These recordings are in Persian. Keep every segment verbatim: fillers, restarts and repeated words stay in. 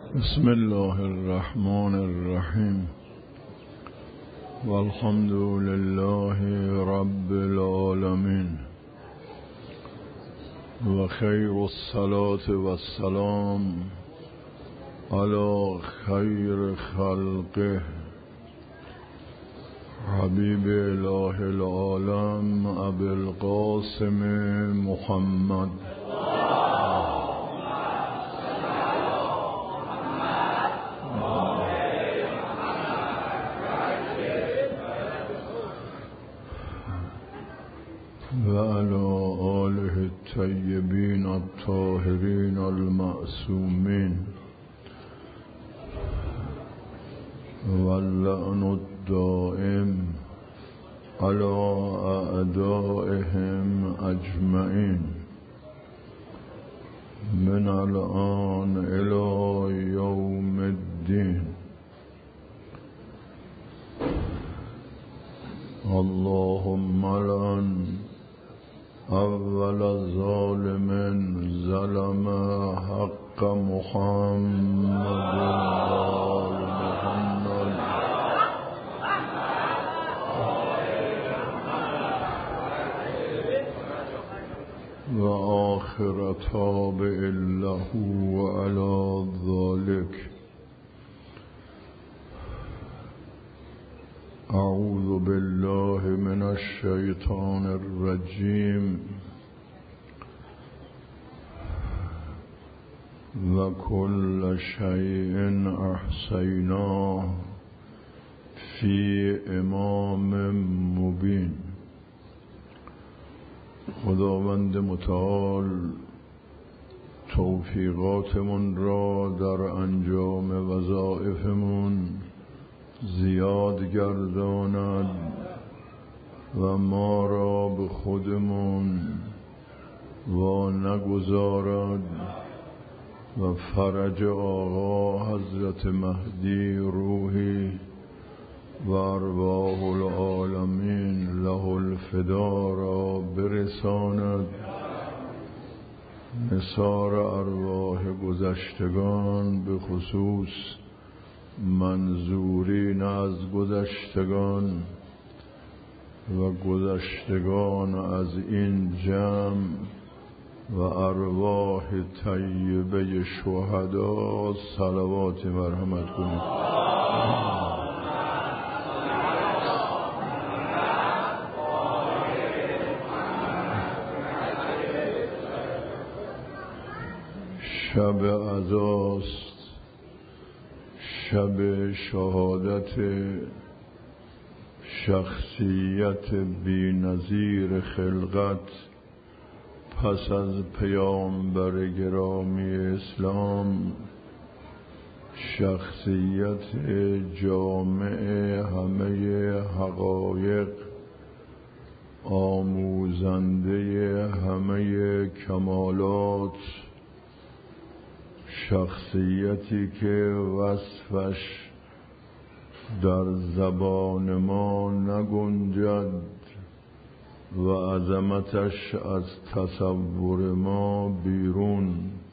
بسم الله الرحمن الرحیم والحمد لله رب العالمین و خیر الصلاة و السلام علی خیر خلقه حبیب اله العالم ابی القاسم محمد و علی آله الطیبین الطاهرین المعصومین و اللعن الدائم علی اعدائهم اجمعین من الآن الی یوم الدین. اللهم لعن اول ظالم ظلم حق محمد و محمد و آخر تابع له علی ذلك. اعوذ بالله من الشیطان الرجیم و کل شیء احصیناه فی امام مبین. خداوند متعال توفیقاتمون را در انجام وظایفمون زیاد گرداند و ما را به خودمون و نگذارد و فرج آقا حضرت مهدی روحی و ارواح العالمین له الفدا را برساند. نثار ارواح گذشتگان به خصوص منظورین از گذشتگان و گذشتگان از این جمع و ارواح طیبه شهدا صلوات مرحمت کنید. شب عزاست، شب شهادت شخصیت بی‌نظیر خلقت پس از پیامبر گرامی اسلام، شخصیت جامع همه حقایق، آموزنده همه کمالات، شخصیتی که وصفش در زبان ما نگنجد و عظمتش از تصور ما بیرون.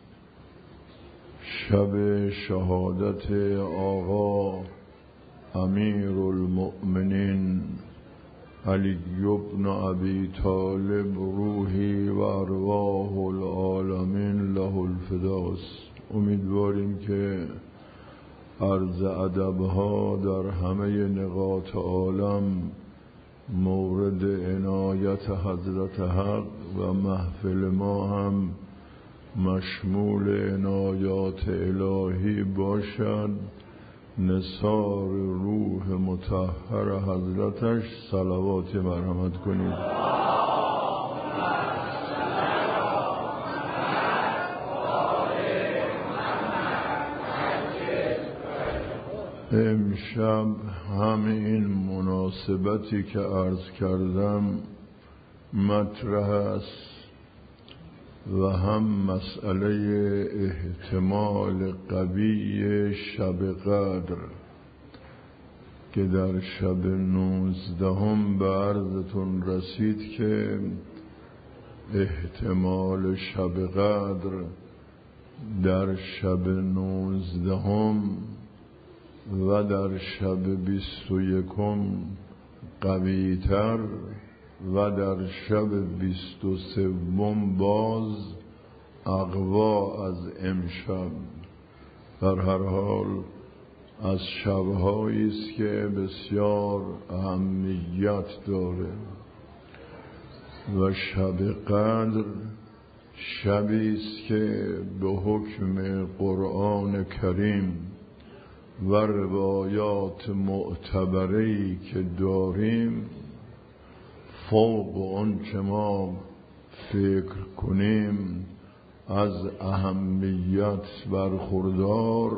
شب شهادت آقا امیر المؤمنین علی بن ابی طالب روحی و ارواح العالمین له الفداست. امیدواریم که عرض ادبها در همه نقاط عالم مورد عنایت حضرت حق و محفل ما هم مشمول عنایات الهی باشد. نثار روح مطهر حضرتش صلوات مرحمت کنید. امشب همین مناسبتی که عرض کردم مطرح است و هم مسئله احتمال قوی شب قدر که در شب نوزدهم به عرضتون رسید که احتمال شب قدر در شب نوزدهم و در شب بیست و یکم قویتر و در شب بیست و سوم باز اقوا از امشب. در هر حال از شب‌هایی است که بسیار اهمیت داره و شب قدر شبی است که به حکم قرآن کریم و روایات معتبری که داریم فوق آن که ما فکر کنیم از اهمیت برخوردار،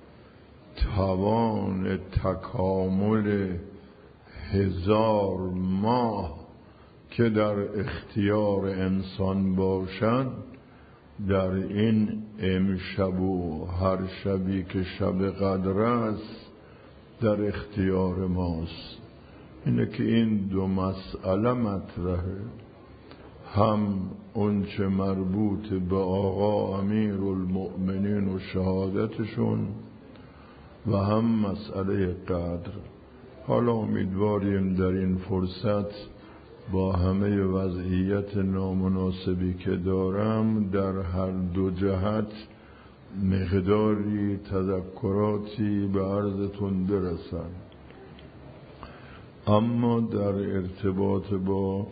توان تکامل هزار ماه که در اختیار انسان باشد در این امشب و هر شبی که شب قدر است در اختیار ماست. اینه که این دو مسئله مطرحه، هم اون چه مربوط به آقا امیر المؤمنین و شهادتشون و هم مسئله قدر. حالا امیدواریم در این فرصت با همه وضعیت نامناسبی که دارم در هر دو جهت مقداری تذکراتی به عرضتون برسن. اما در ارتباط با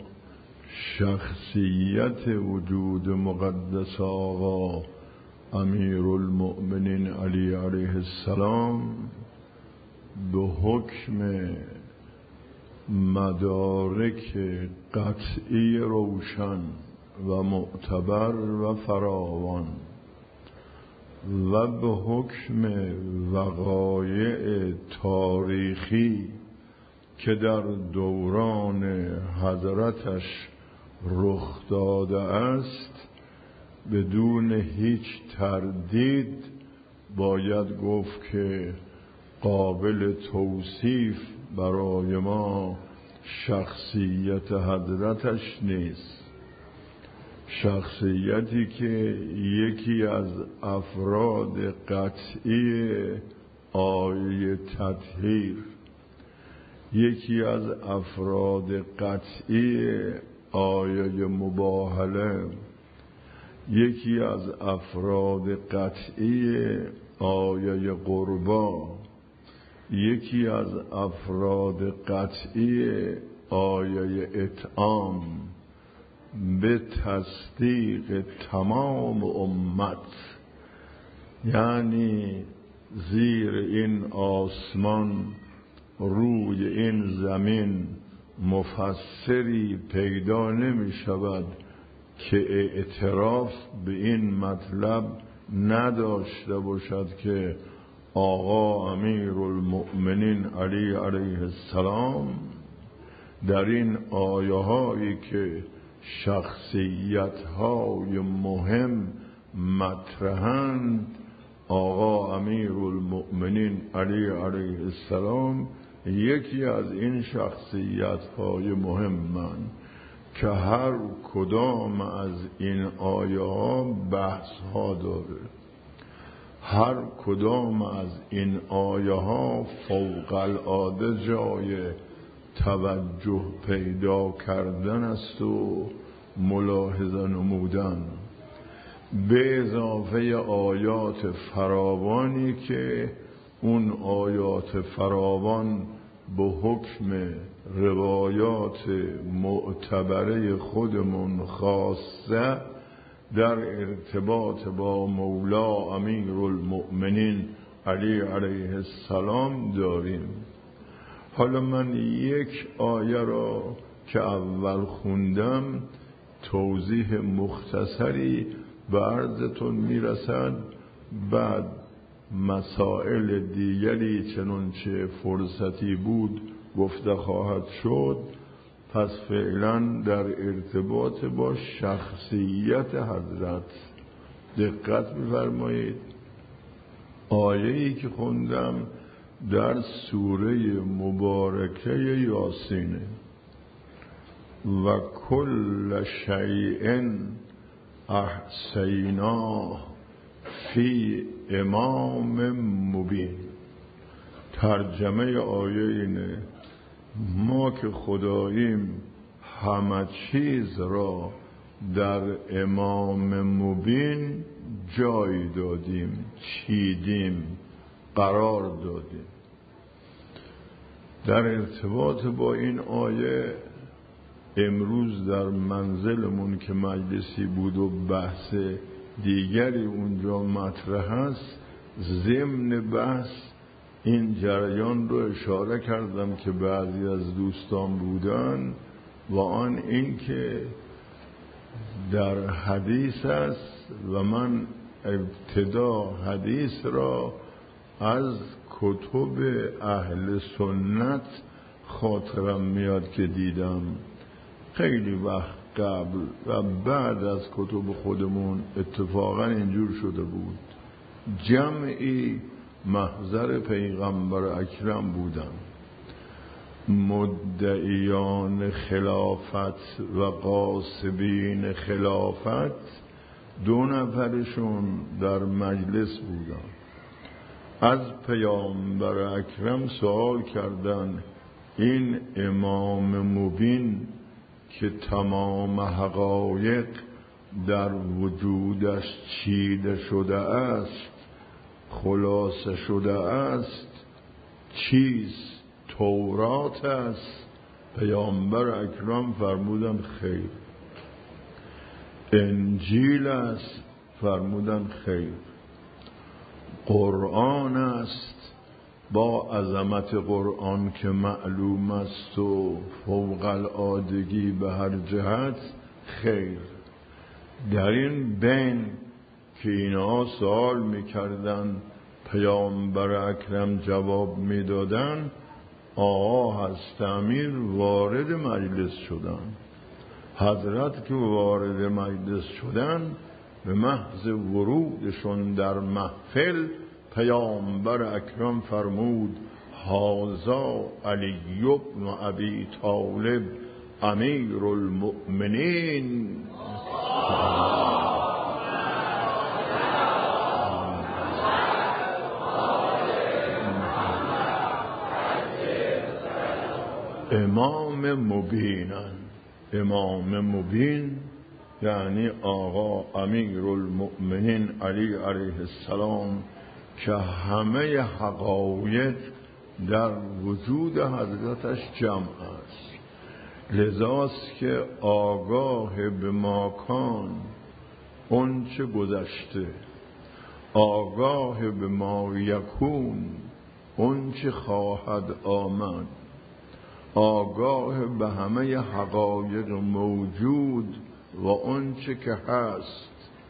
شخصیت وجود مقدس آقا امیر المؤمنین علی علیه السلام به حکم مدارک قطعی روشن و معتبر و فراوان و به حکم وقایع تاریخی که در دوران حضرتش رخ داده است بدون هیچ تردید باید گفت که قابل توصیف برای ما شخصیت حضرتش نیست. شخصیتی که یکی از افراد قطعی آیه تطهیر، یکی از افراد قطعی آیه مباهله، یکی از افراد قطعی آیه قربا، یکی از افراد قطعی آیه اطعام به تصدیق تمام امت، یعنی زیر این آسمان روی این زمین مفسری پیدا نمی شود که اعتراف به این مطلب نداشته باشد که آقا امیر المؤمنین علی علیه السلام در این آیه هایی که شخصیت های مهم مطرحند، آقا امیر المؤمنین علی علیه السلام یکی از این شخصیت های مهمند که هر کدام از این آیه ها بحث ها داره. هر کدام از این آیه ها فوق العاده جای توجه پیدا کردن است و ملاحظه نمودن، به اضافه آیات فراوانی که اون آیات فراوان به حکم روایات معتبره خودمون خاصه در ارتباط با مولا امیر المؤمنین علی علیه السلام داریم. حالا من یک آیه را که اول خوندم توضیح مختصری به عرضتون میرسد، بعد مسائل دیگری چنانچه فرصتی بود گفته خواهد شد. پس فعلا در ارتباط با شخصیت حضرت دقت بفرمایید. آیه‌ای که خوندم در سوره مبارکه یاسینه و کل شیء احصیناه فی امام مبین. ترجمه آیه اینه ما که خداییم همه چیز را در امام مبین جای دادیم، چیدیم، قرار دادیم. در ارتباط با این آیه امروز در منزلمون که مجلسی بود و بحث دیگری اونجا مطرح است، ضمن بحث این جریان رو اشاره کردم که بعضی از دوستان بودن و آن این که در حدیث است و من ابتدا حدیث را از کتب اهل سنت خاطرم میاد که دیدم خیلی وقت قبل و بعد از کتب خودمون اتفاقا اینجور شده بود. جمعی محضر پیغمبر اکرم بودن، مدعیان خلافت و قاسبین خلافت، دو نفرشون در مجلس بودن. از پیامبر اکرم سوال کردن این امام مبین که تمام حقایق در وجودش چیده شده است، خلاصه شده است، چیست؟ تورات است؟ پیامبر اکرم فرمودن خیر. انجیل است؟ فرمودن خیر. قرآن است با عظمت قرآن که معلوم است و فوق العادگی به هر جهت؟ خیر. در این بین که اینها سوال میکردن پیامبر اکرم جواب میدادن، آقا هست امیر وارد مجلس شدن. حضرت که وارد مجلس شدن، به محض ورودشون در محفل پیامبر اکرم فرمود هذا علی بن ابی طالب امیر المؤمنین. امام مبینن. امام مبین یعنی آقا امیر المؤمنین علی علیه السلام که همه حقایق در وجود حضرتش جمع است. لذاست که آگاه به ماکان اون چه گذشته، آگاه به ما یکون اون چه خواهد آمد، آگاه به همه حقایق موجود و اون چه که هست،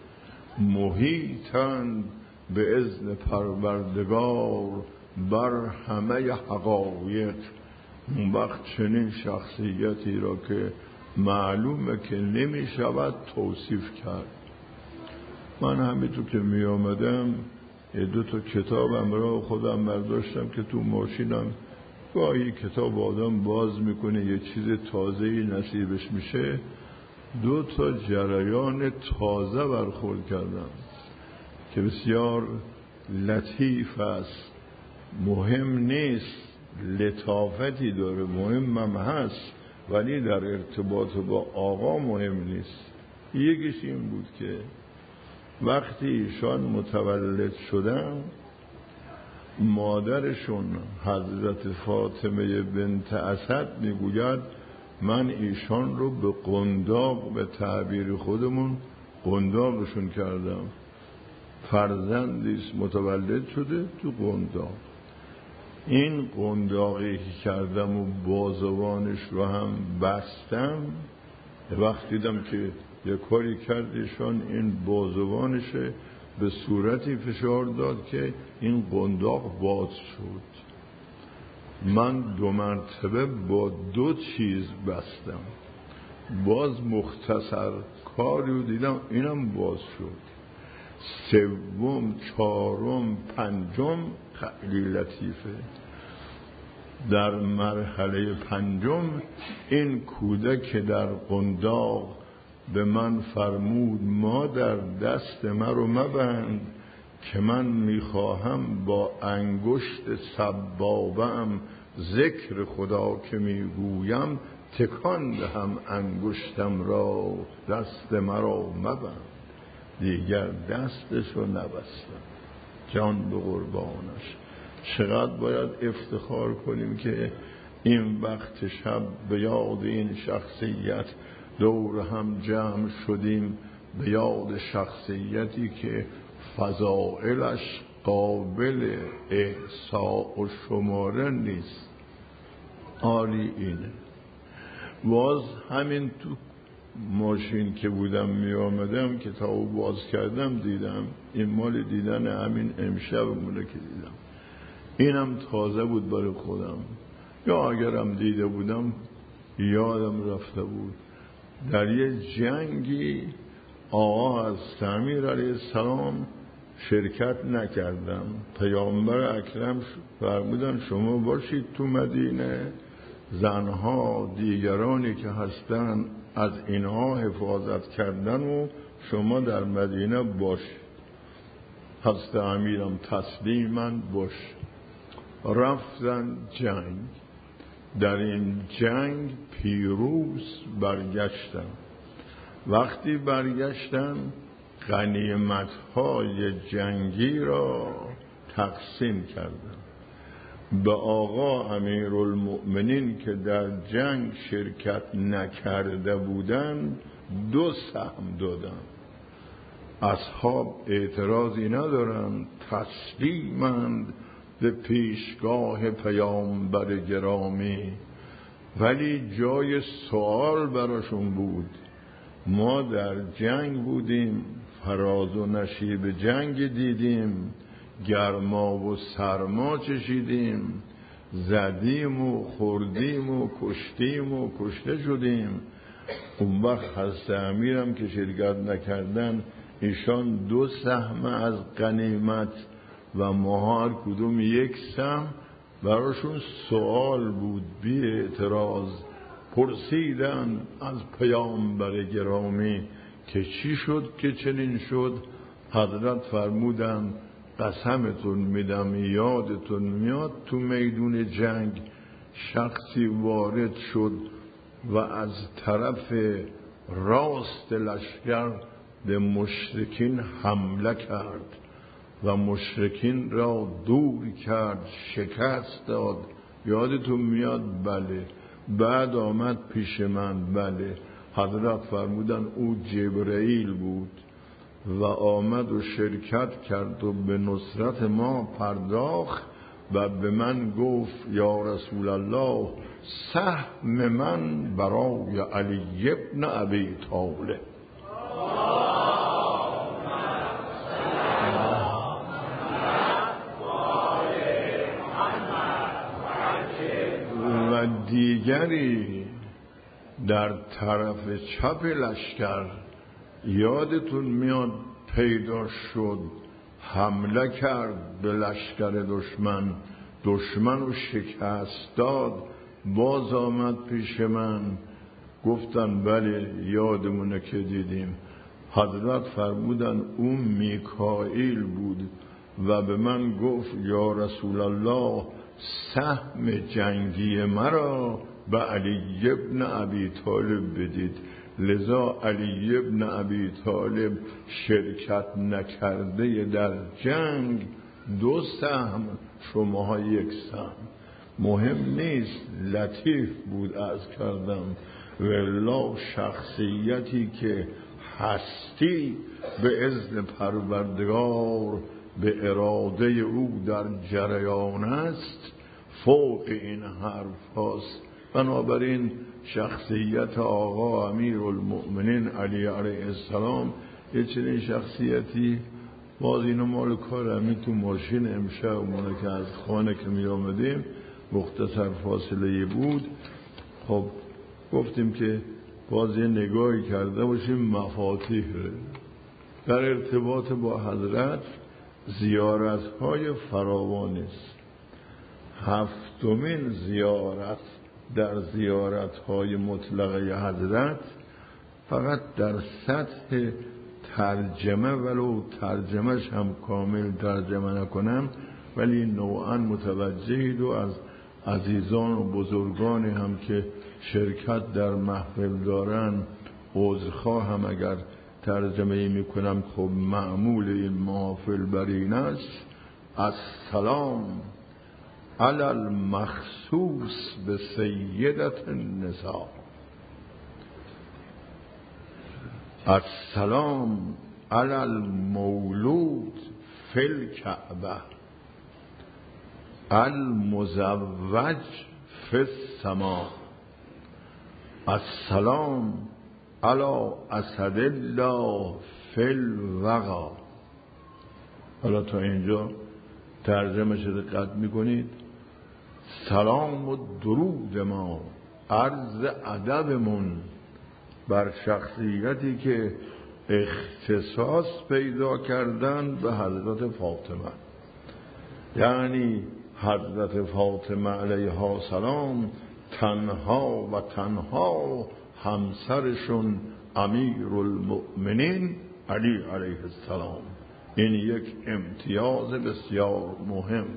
محیطاً به اذن پروردگار بر همه حقایق. اون وقت چنین شخصیتی را که معلومه که نمی شود توصیف کرد. من همینطور که می آمدم دو تا کتاب همراه خودم برداشتم که تو ماشینم گاهی کتاب آدم باز میکنه یه چیز تازه‌ای نصیبش میشه. دو تا جریان تازه برخورد کردم که بسیار لطیف است. مهم نیست، لطافتی داره، مهم هم هست ولی در ارتباط با آقا مهم نیست. یکیش این بود که وقتی ایشان متولد شدن، مادرشون حضرت فاطمه بنت اسد میگوید من ایشان رو به قنداق، به تعبیر خودمون قنداقشون کردم. فرزندیست متولد شده تو قنداق. این قنداقی که کردم و بازوانش رو هم بستم، وقتی دیدم که یک کاری کردشان این بازوانشه به صورتی فشار داد که این قنداق باز شد. من دو مرتبه با دو چیز بستم، باز مختصر کاری رو دیدم اینم باز شد. سوم، چهارم، پنجم خیلی لطیفه. در مرحله پنجم این کودک در قنداق به من فرمود مادر دست من رو مبند که من میخواهم با انگشت سبابم ذکر خدا که میگویم تکان دهم انگشتم را، دست مرا مبند. دیگر دستشو نبستم، جان به قربانش. چقدر باید افتخار کنیم که این وقت شب به یاد این شخصیت دور هم جمع شدیم، به یاد شخصیتی که فضائلش قابل احصاء و شماره نیست. عالی اینه. باز همین تو ماشین که بودم می آمدم کتابو باز کردم دیدم این مال دیدن همین امشبمونه که دیدم. اینم تازه بود برای خودم، یا اگرم دیده بودم یادم رفته بود. در یه جنگی آقا از تعمیر علیه السلام شرکت نکردم. پیامبر اکرم فرمودن شما باشید تو مدینه، زنها دیگرانی که هستن از اینها حفاظت کردن و شما در مدینه باشید. پس امیرم تسلیما باش. رفتن جنگ، در این جنگ پیروز برگشتن. وقتی برگشتن غنیمت‌های جنگی را تقسیم کردن. به آقا امیرالمؤمنین که در جنگ شرکت نکرده بودند دو سهم دادن. اصحاب اعتراضی ندارند، تسلیمند به پیشگاه پیامبر گرامی. ولی جای سوال براشون بود. ما در جنگ بودیم، فراز و نشیب جنگ دیدیم، گرما و سرما چشیدیم، زدیم و خوردیم و کشتیم و کشته شدیم. اون وقت حضرت امیرم که شرکت نکردن، ایشان دو سهم از غنیمت و ما هر کدوم یک سهم. براشون سوال بود، بی اعتراض پرسیدن از پیامبر گرامی که چی شد که چنین شد. حضرت فرمودن قسمتون میدم یادتون میاد تو میدون جنگ شخصی وارد شد و از طرف راست لشکر به مشرکین حمله کرد و مشرکین را دور کرد، شکست داد. یادتون میاد؟ بله. بعد آمد پیش من. بله. حضرت فرمودن او جبرئیل بود و آمد و شرکت کرد و به نصرت ما پرداخت و به من گفت یا رسول الله سهم من برای علی ابن ابی طالب. و دیگری در طرف چپ لشکر یادتون میاد پیدا شد، حمله کرد به لشکر دشمن، دشمن رو شکست داد. باز آمد پیش من، گفتن بله یادمونه که دیدیم. حضرت فرمودن اون میکائیل بود و به من گفت یا رسول الله سهم جنگی مرا به علی ابن ابی طالب بدید. لذا علی ابن ابی طالب شرکت نکرده در جنگ دو سهم، شماها یک سهم. مهم نیست، لطیف بود از کردم. والله شخصیتی که هستی به اذن پروردگار به اراده او در جریان است، فوق این حرف هاست. بنابراین شخصیت آقا امیرالمؤمنین علی علیه السلام یه چنین شخصیتی. باز اینو مال کار همین تو ماشین امشبمونه که از خانه که می آمدیم مختصر فاصله بود. خب گفتیم که باز یه نگاهی کرده باشیم مفاتیح در ارتباط با حضرت. زیارت های فراوانی است. هفتمین زیارت در زیارت های مطلقه حضرت فقط در سطح ترجمه ولو ترجمهش هم کامل ترجمه نکنم ولی نوعا متوجهید و از عزیزان و بزرگانی هم که شرکت در محفل دارن عذرخواهم اگر ترجمه میکنم. خب معمول این محافل بر این است: السلام علی المخصوص به سیدت النساء، السلام علی المولود فی الکعبه، المزوج فی السماء، السلام علی اسد الله فی الوغا. حالا تا اینجا ترجمه شده دقت میکنید. سلام و درود ما، عرض ادبمون بر شخصیتی که اختصاص پیدا کردن به حضرت فاطمه، یعنی حضرت فاطمه علیها السلام تنها و تنها همسرشون امیر المؤمنین علی علیه السلام. این یک امتیاز بسیار مهم.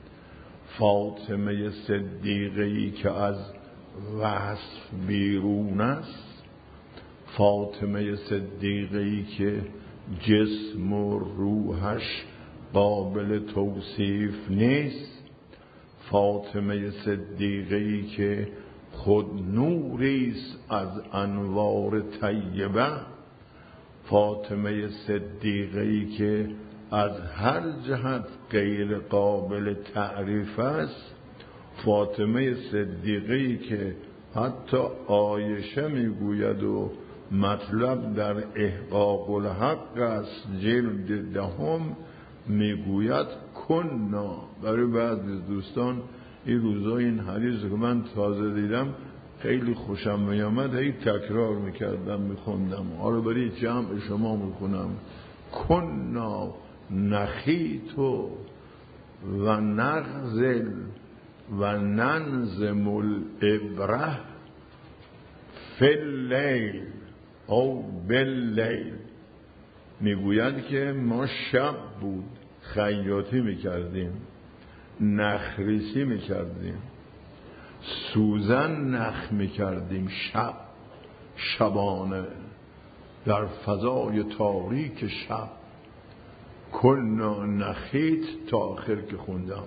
فاطمه صدیقه‌ای که از وصف بیرون است، فاطمه صدیقه‌ای که جسم و روحش قابل توصیف نیست، فاطمه صدیقه‌ای که خود نوریست از انوار طیبه، فاطمه صدیقه‌ای که از هر جهت غیر قابل تعریف است، فاطمه صدیقه‌ای که حتی عایشه میگوید و مطلب در احقاق الحق است جلد دهم میگوید کنا. برای بعضی دوستان این روزا این حدیث که من تازه دیدم خیلی خوشم میامد، هی تکرار میکردم میخوندم. حالا برای جمع شما میخونم: کنا نخیتو و نغزل و ننزم الابره فی اللیل او باللیل. میگوید که ما شب بود خیاطی میکردیم، نخریسی میکردیم، سوزن نخ میکردیم شب، شبانه در فضای تاریک شب. کنا نخیت تا آخر که خوندم.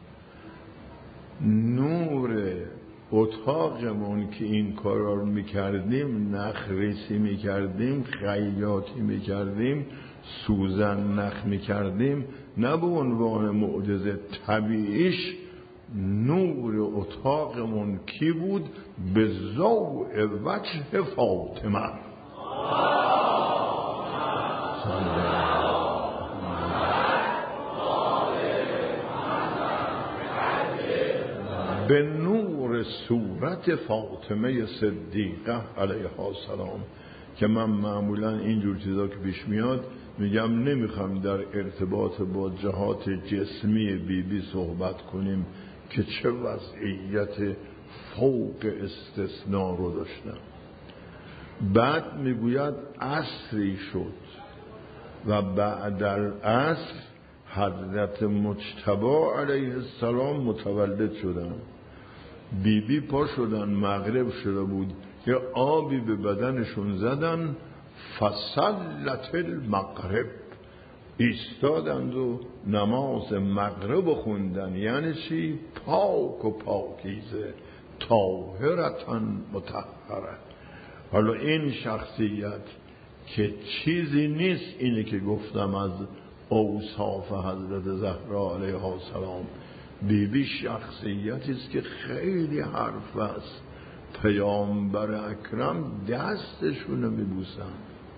نور اتاقمون که این کارا رو میکردیم، نخریسی میکردیم، خیاطی میکردیم، سوزن نخ میکردیم، نه به عنوان معجزه، طبیعیش نور اتاقمون کی بود؟ به ضوء وجه فاطمه. به نور صورت فاطمه صدیقه علیها السلام. که من معمولا اینجور چیزا که پیش میاد میگم نمیخوام در ارتباط با جهات جسمی بی بی صحبت کنیم که چه وضعیت فوق استثناء رو داشتم. بعد میگوید عصری شد و بعد العصر حضرت مجتبی علیه السلام متولد شدن. بی بی پا شدن، مغرب شده بود، یه آبی به بدنشون زدن، فصلت المغرب، ایستادند و نماز مغرب خوندن. یعنی چی؟ پاک و پاکیزه، طاهرتن مطهره. حالا این شخصیت که چیزی نیست، اینه که گفتم از اوصاف حضرت زهرا علیها السلام. بی بی شخصیتی است که خیلی حرف است. پیامبر اکرم دستشونو میبوسن،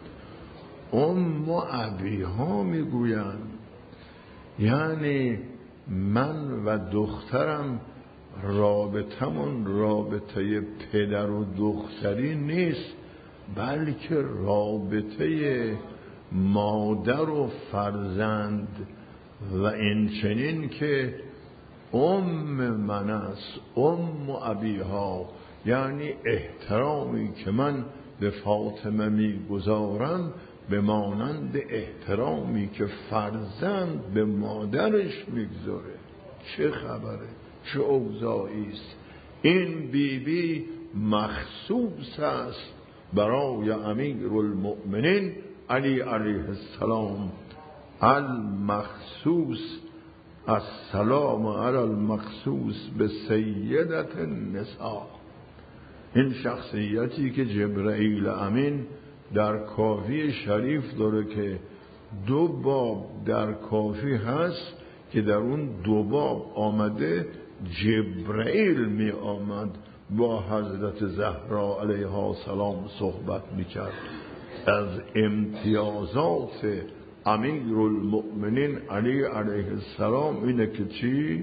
ام ابیها میگوین یعنی من و دخترم رابطمون رابطه پدر و دختری نیست، بلکه رابطه مادر و فرزند. و این چنین که ام من است، ام ابیها، یعنی احترامی که من به فاطمه میگذارم به مانند احترامی که فرزند به مادرش میگذاره. چه خبره؟ چه اوضاعی است؟ این بی بی مخصوص است برای امیرالمؤمنین علی علیه السلام. المخصوص السلام علی المخصوص به سیدت النساء. این شخصیتی که جبرئیل امین در کافی شریف داره که دو باب در کافی هست که در اون دو باب آمده جبرئیل می آمد با حضرت زهرا علیها السلام صحبت می کرد. از امتیازات امیرالمؤمنین علی علیه السلام اینه که چی؟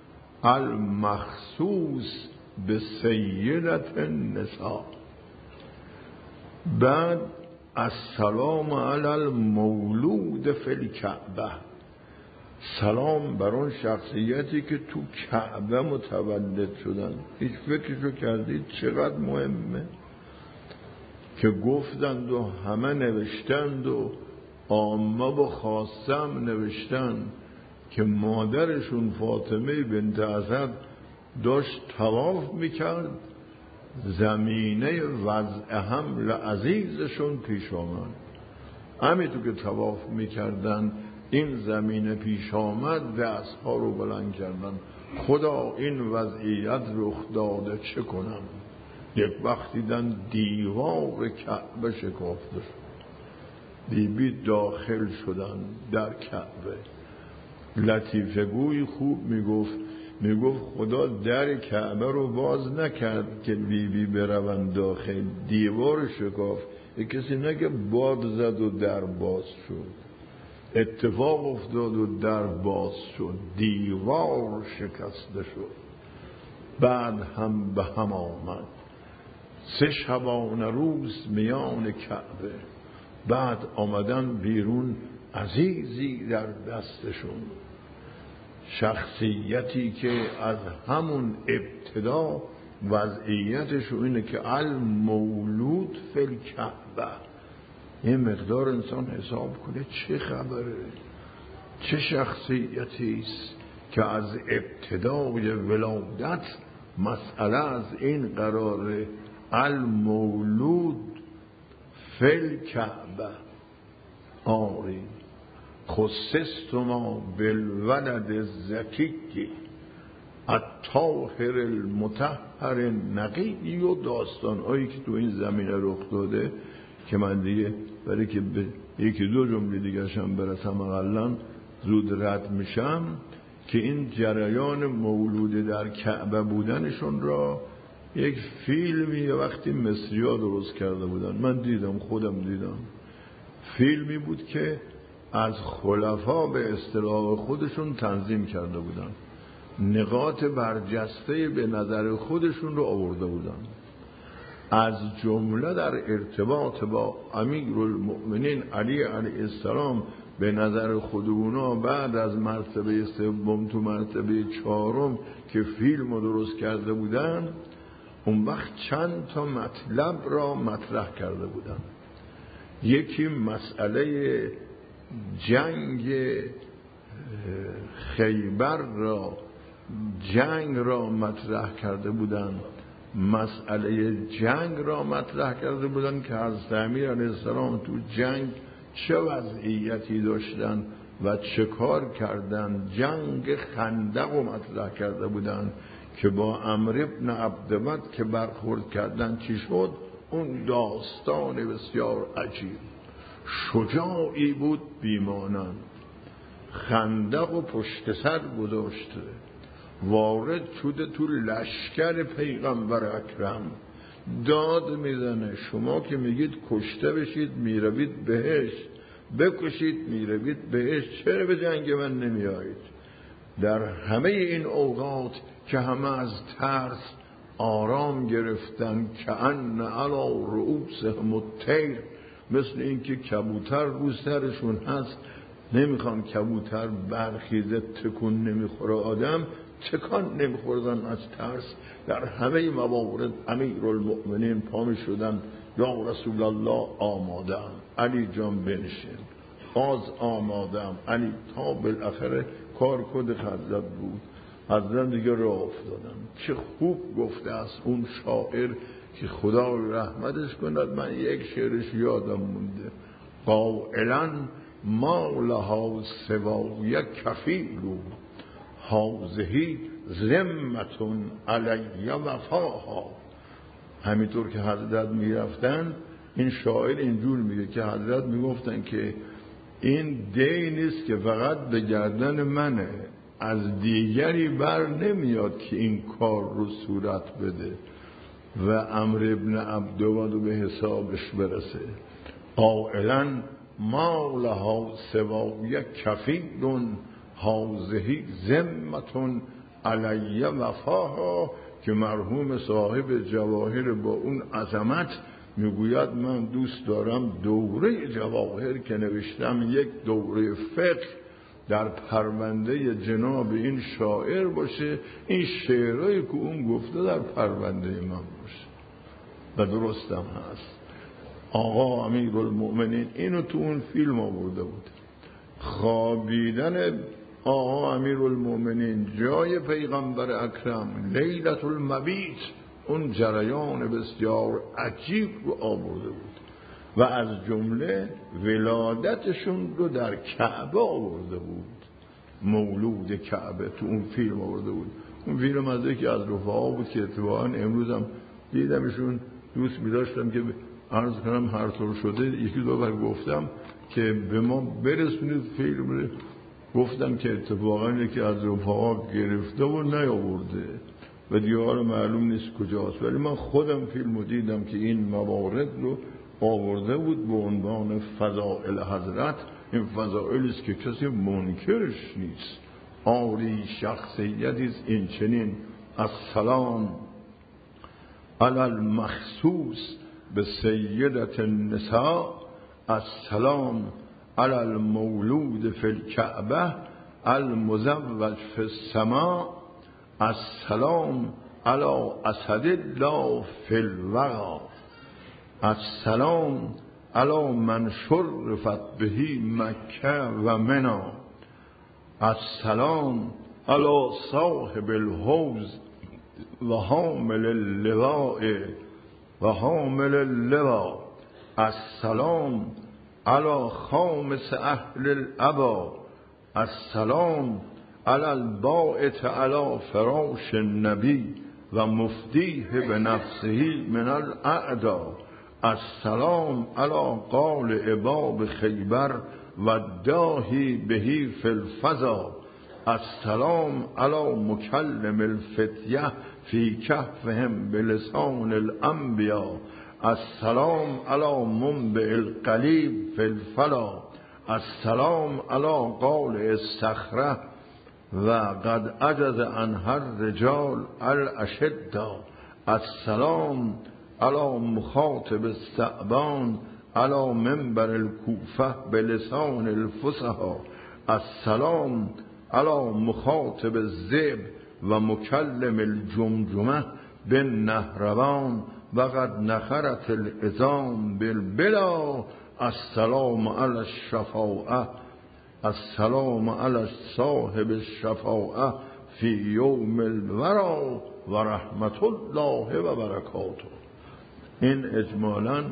المخصوص به سیدت النساء. بعد السلام علی المولود فی الکعبه. سلام بر اون شخصیتی که تو کعبه متولد شدن. هیچ فکرشو کردید چقدر مهمه که گفتند و همه نوشتند و عامه و خاصه هم نوشتن که مادرشون فاطمه بنت اسد داشت طواف میکرد، زمینه وضع حمل عزیزشون پیش آمد. همینطور که طواف میکردن این زمینه پیش آمد، دستها رو بلند کردن، خدا این وضعیت رخ داده چه کنم؟ یک وقت دیدن دیوار کعبه شکافته شد، بی بی داخل شدن در کعبه. لطیفه گوی خوب میگفت میگفت خدا در کعبه رو باز نکرد که بی بی بروند داخل، دیوار شکافت. یک کسی نگه باد زد و در باز شد، اتفاق افتاد و در باز شد، دیوار شکسته شد. بعد هم به هم آمد سه شبانه روز میان کعبه. بعد آمدن بیرون عزیزی در دستشون، شخصیتی که از همون ابتدا وضعیتش اینه که المولود فی الکعبه. یه مقدار انسان حساب کنه چه خبره، چه شخصیتی است که از ابتدای ولادت مسئله از این قراره المولود فی الکعبه. آری خصصتما بالولد الزکی الطاهر المطهر النقی. و داستان‌هایی که تو این زمینه رخ داده که من دیگه برای که به یکی دو جمله دیگه شم برسم اقلن زود رد میشم، که این جریان مولود در کعبه بودنشون را یک فیلمی وقتی مصری‌ها درست کرده بودن، من دیدم، خودم دیدم. فیلمی بود که از خلفا به اصطلاح خودشون تنظیم کرده بودن، نقاط برجسته به نظر خودشون رو آورده بودن. از جمله در ارتباط با امیرالمؤمنین علی علیه السلام به نظر خود اونا بعد از مرتبه سوم تو مرتبه چهارم که فیلم رو درست کرده بودن، اون وقت چند تا مطلب را مطرح کرده بودن. یکی مسئله جنگ خیبر را جنگ را مطرح کرده بودن، مسئله جنگ را مطرح کرده بودن که حضرت امیر علیه السلام تو جنگ چه وضعیتی داشتن و چه کار کردن. جنگ خندق رو مطرح کرده بودن که با عمرو بن عبدود که برخورد کردن چی شد. اون داستان بسیار عجیب، شجاعی بود بیمانند، خندق و پشت سر گذاشته، وارد شده تو لشکر پیغمبر اکرم، داد میزنه شما که میگید کشته بشید میروید بهشت، بکشید میروید بهشت، چرا به جنگ من نمیایید؟ در همه این اوقات که همه از ترس آرام گرفتن، که ان علی رؤوسهم الطیر، مثل اینکه کبوتر رو سرشون هست، نمیخوان کبوتر برخیزه، تکون نمیخوره آدم، تکان نمیخوردن از ترس. در همه موارد امیرالمؤمنین پا میشدن یا رسول الله آمادم، علی جان بنشین. باز آمادم، علی. تا بالاخره کار کد حضرت بود، حضرت دیگه راه افتادن. چه خوب گفته است اون شاعر که خدا رحمتش کند، من یک شعرش یادم مونده: قائلا ما لها سوای کفیل هذه ذمة علی وفاها. همینطور که حضرت میرفتن این شاعر اینجور میگه که حضرت میگفتن که این دینی است که فقط به گردن منه، از دیگری بر نمیاد که این کار رو صورت بده و امر ابن عبدود رو به حسابش برسه. قائلا ما لها سوای کفیل هذه ذمة علی وفاها، که مرحوم صاحب جواهر با اون عظمت میگوید من دوست دارم دوره جواهر که نوشتم یک دوره فقه در پرونده جناب این شاعر باشه، این شعرهایی که اون گفته در پرونده من باشه. و درستم هست. آقا امیرالمؤمنین اینو تو اون فیلم آورده بود. خوابیدن آقا امیرالمؤمنین جای پیغمبر اکرم، لیلة المبیت، اون جریان بسیار عجیب رو آورده بود و از جمله ولادتشون رو در کعبه آورده بود. مولود کعبه تو اون فیلم آورده بود. اون فیلم از یکی از رفقا بود که اتفاقا امروزم دیدمشون، دوست می داشتم که عرض کنم هر طور شده یکی دو بار گفتم که به ما برسونید فیلم رو. گفتم که اتفاقا یکی از رفقا گرفته و نیاورده و دیار معلوم نیست کجاست، ولی من خودم فیلم رو دیدم که این موارد رو آورده بود به عنوان فضائل حضرت. این فضائلی است که کسی منکرش نیست. آری شخصیتی است این چنین: السلام علی المخصوص به سیدت النساء، السلام علی المولود فی الکعبه المزوج فی السماء، السلام علی اسد الله فی الوغا، السلام علی من شرفت بهی مکه و منا، السلام علی صاحب الحوض و حامل اللواء و حامل اللواء، السلام علی خامس اهل الابا، السلام علی الباعث علی فراش النبی و مفدیه به نفسه من الاعدا، السلام علی قال اباب خیبر و داهی بهی فی الفضا، السلام علی مکلم الفتیه فی کهفهم بلسان الانبیا، السلام علی منبع القلیب فی الفلا، السلام علی قال الصخره و قد عجز عنها الرجال الاشدا، السلام علی مخاطب الثعبان علی منبر الکوفه بلسان الفصحا، السلام علی مخاطب الذئب و مکلم الجمجمه بالنهروان و قد نخرت العظام بالبلا، السلام علی الشفاعه، السلام علی صاحب الشفاعه فی یوم الورا و رحمت الله و برکاته. این اجمالاً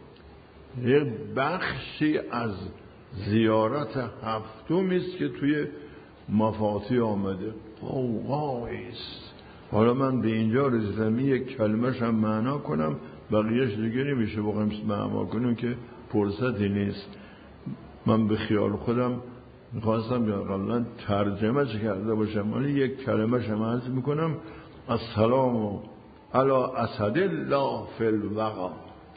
یک بخشی از زیارت هفتمی است که توی مفاتیح آمده. قوقایی است. حالا من به اینجا رسیدم یک کلمه‌ش هم معنا کنم، بقیه‌اش دیگه نمیشه واقعا معنا کنم که فرصتی نیست. من به خیال خودم میخواستم یا قبلا ترجمه چه کرده باشم، ولی یک کلمه‌ش هم عرض میکنم: السلام علی اسد الله فی الوغا،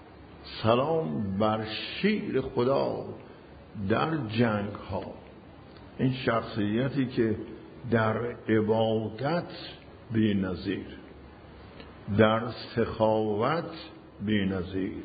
سلام بر شیر خدا در جنگ ها. این شخصیتی که در عبادت بی نظیر، در سخاوت بی نظیر،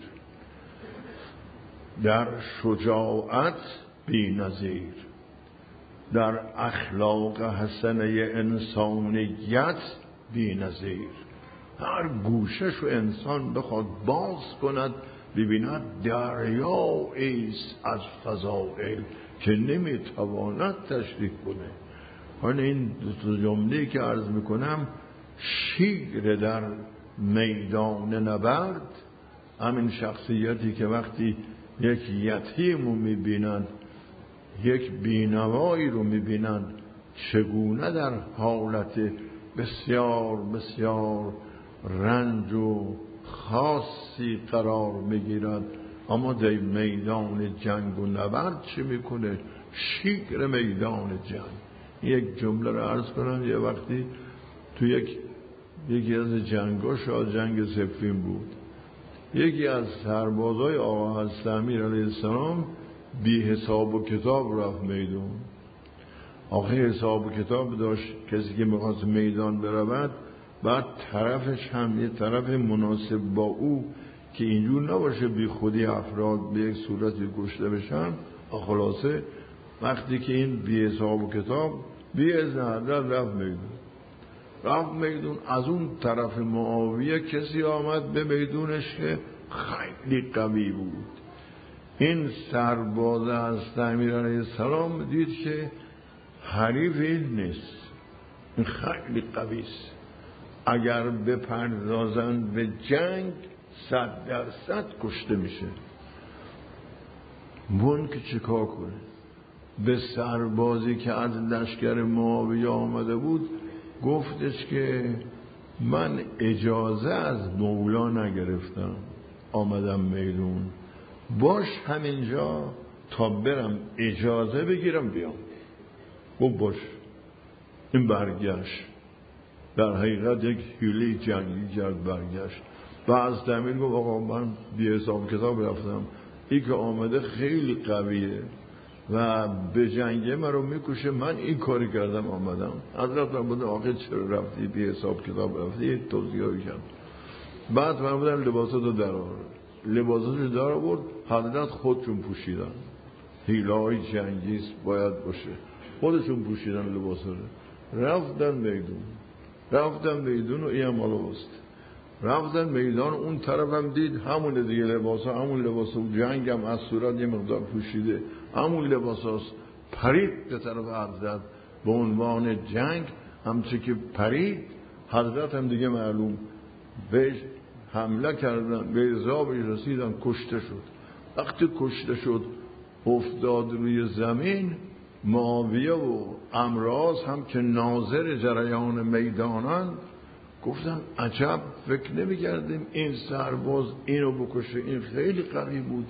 در شجاعت بی نظیر، در اخلاق حسنه انسانیت بی نظیر، هر گوشش و انسان بخواد باز کند ببیند دریایی است از فضائل که نمیتواند تشریح کنه. حالا این دو جمله که عرض میکنم شیر در میدان نبرد، همین شخصیتی که وقتی یک یتیم رو میبینند، یک بینوایی رو میبینند چگونه در حالت بسیار بسیار رنج و خاصی قرار میگیرد، اما در میدان جنگ و نبرد چه میکنه؟ شیر میدان جنگ. یک جمله رو عرض کنم، یه وقتی تو یک یکی از جنگا، شاید جنگ صفین بود، یکی از سربازای آقا حضرت امیر علیه السلام بی حساب و کتاب رفت میدان. آقا حساب و کتاب داشت، کسی که میخواست میدان برود بعد طرفش هم یه طرف مناسب با او که اینجور نباشه بی خودی افراد به یک صورتی کشته بشن. خلاصه وقتی که این بی حساب و کتاب بی اذن حضرت رفت میدون رفت میدون از اون طرف معاویه کسی آمد به میدونش که خیلی قوی بود. این سرباز از امیر علیه السلام دید که حریف این نیست، این خیلی قوی است، اگر بپردازن به جنگ صد درصد کشته میشه. بون که چیکار کنه؟ به سربازی که از لشکر معاویه آمده بود گفتش که من اجازه از مولا نگرفتم، آمدم میدون، باش همینجا تا برم اجازه بگیرم بیام. گفت باش. این برگشت، در حقیقت یک حیله جنگی کرد، برگشت. بعد امیر گفت آقا من بی حساب کتاب رفتم، این که آمده خیلی قویه و به جنگه من رو میکشه، من این کاری کردم آمدم. حضرت من بودن آقا چرا رفتی بی حساب کتاب رفتی؟ توضیحی کرد. بعد من بودن لباساتو در آورد، لباساتو در آورد، حضرت خودشون پوشیدن، حیله های جنگیست باید باشه، خودشون پوشیدن لباسا رو، رفتن میدون رفتن میدون و این مالا بست. رفتن میدان، اون طرف هم دید همون دیگه لباس ها همون لباس ها، جنگ هم از صورت یه مقدار پوشیده همون لباس هاست. پرید به طرف حضرت به عنوان جنگ، همچه که پرید حضرت هم دیگه معلوم بهش حمله کردن، به عذابش رسیدن، کشته شد. وقتی کشته شد افتاد روی زمین، معاویه و عمراض هم که ناظر جریان میدانند گفتن عجب، فکر نمی کردیم این سرباز اینو بکشه، این خیلی قوی بود.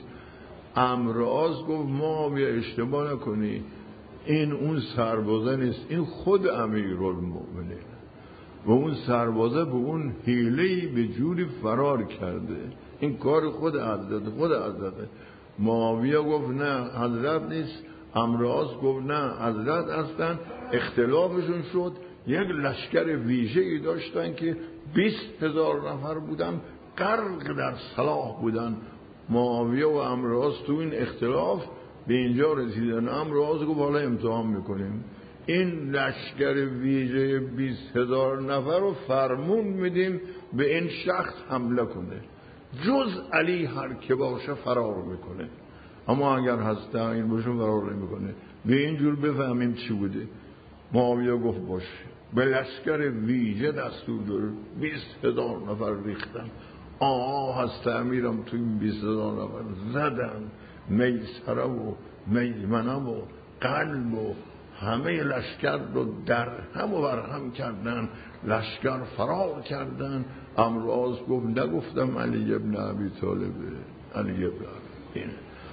عمراض گفت معاویه اشتباه نکنی، این اون سربازه نیست، این خود امیرالمؤمنین و اون سربازه به اون حیله‌ای به جوری فرار کرده، این کار خود حضرت خود حضرت. معاویه گفت نه حضرت نیست، عمراض گفت نه حضرت هستن. اختلافشون شد. یک لشکر ویژه‌ای داشتن که بیست هزار نفر بودن، غرق در سلاح بودن. معاویه و عمراض تو این اختلاف به اینجا رسیدن. عمراض گفت حالا امتحان میکنیم، این لشکر ویژه بیست هزار نفر رو فرمون میدیم به این شخص حمله کنه، جز علی هر که باشه فرار میکنه، اما اگر هست این باشه فرار نمیکنه. به اینجور بفهمیم چی بوده. معاویه گفت باشه. به لشکر ویژه دستور داره، بیست هزار نفر ریختن. آقا هست امیرم تو این بیست هزار نفر زدن، میسره و میمنه و قلب و همه لشکر رو در هم و برهم کردن، لشکر فرار کردن. عمراض گفت نگفتم علی ابن ابی طالبه، علی ابن ابی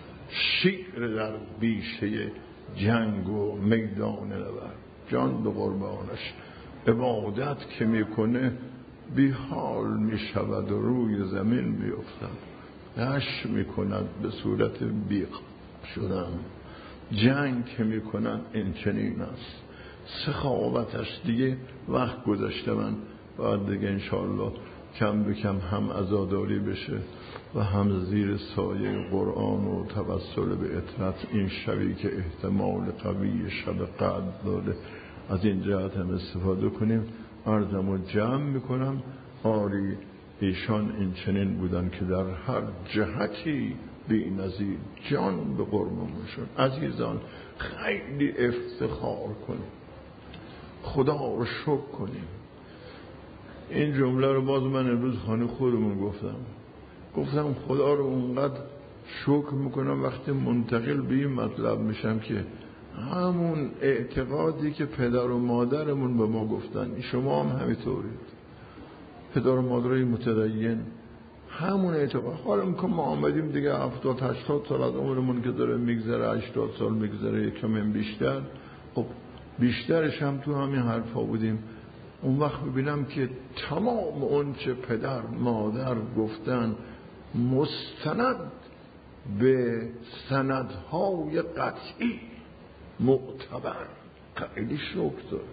شیر در بیشه جنگ و میدان نبرد، جان به قربانش. عبادت که میکنه بی حال میشود و روی زمین میافتد، نش میکند به صورت بیق شدن. جنگ که میکنن این چنین است. سخاوتش دیگه وقت گذاشته، من باید دیگه انشاءالله کم به کم هم عزاداری بشه و هم زیر سایه قرآن و توسل به اطرت این شبی که احتمال قوی شب قدر داره از این جهت هم استفاده کنیم. عرضم رو جمع میکنم. آری ایشان این چنین بودن که در هر جهتی بی‌نظیر جان به قربانشون شد. عزیزان خیلی افتخار کنیم، خدا رو شکر کنیم. این جمله رو باز من امروز خانه خودمون گفتم گفتم خدا رو اونقدر شکر میکنم وقتی منتقل به این مطلب میشم که همون اعتقادی که پدر و مادرمون به ما گفتن، شما هم همینطورید، پدر و مادرای متدین همون اعتقاد. حالا میگم ما آمدیم دیگه هفتاد هشتاد سال از عمرمون که داره میگذره، هشتاد سال میگذره کمی بیشتر، خب بیشترش هم تو همین حرفا بودیم. اون وقت میبینم که تمام اون چه پدر مادر گفتن مستند به سندهای قطعی معتبر. خیلی شکر داره.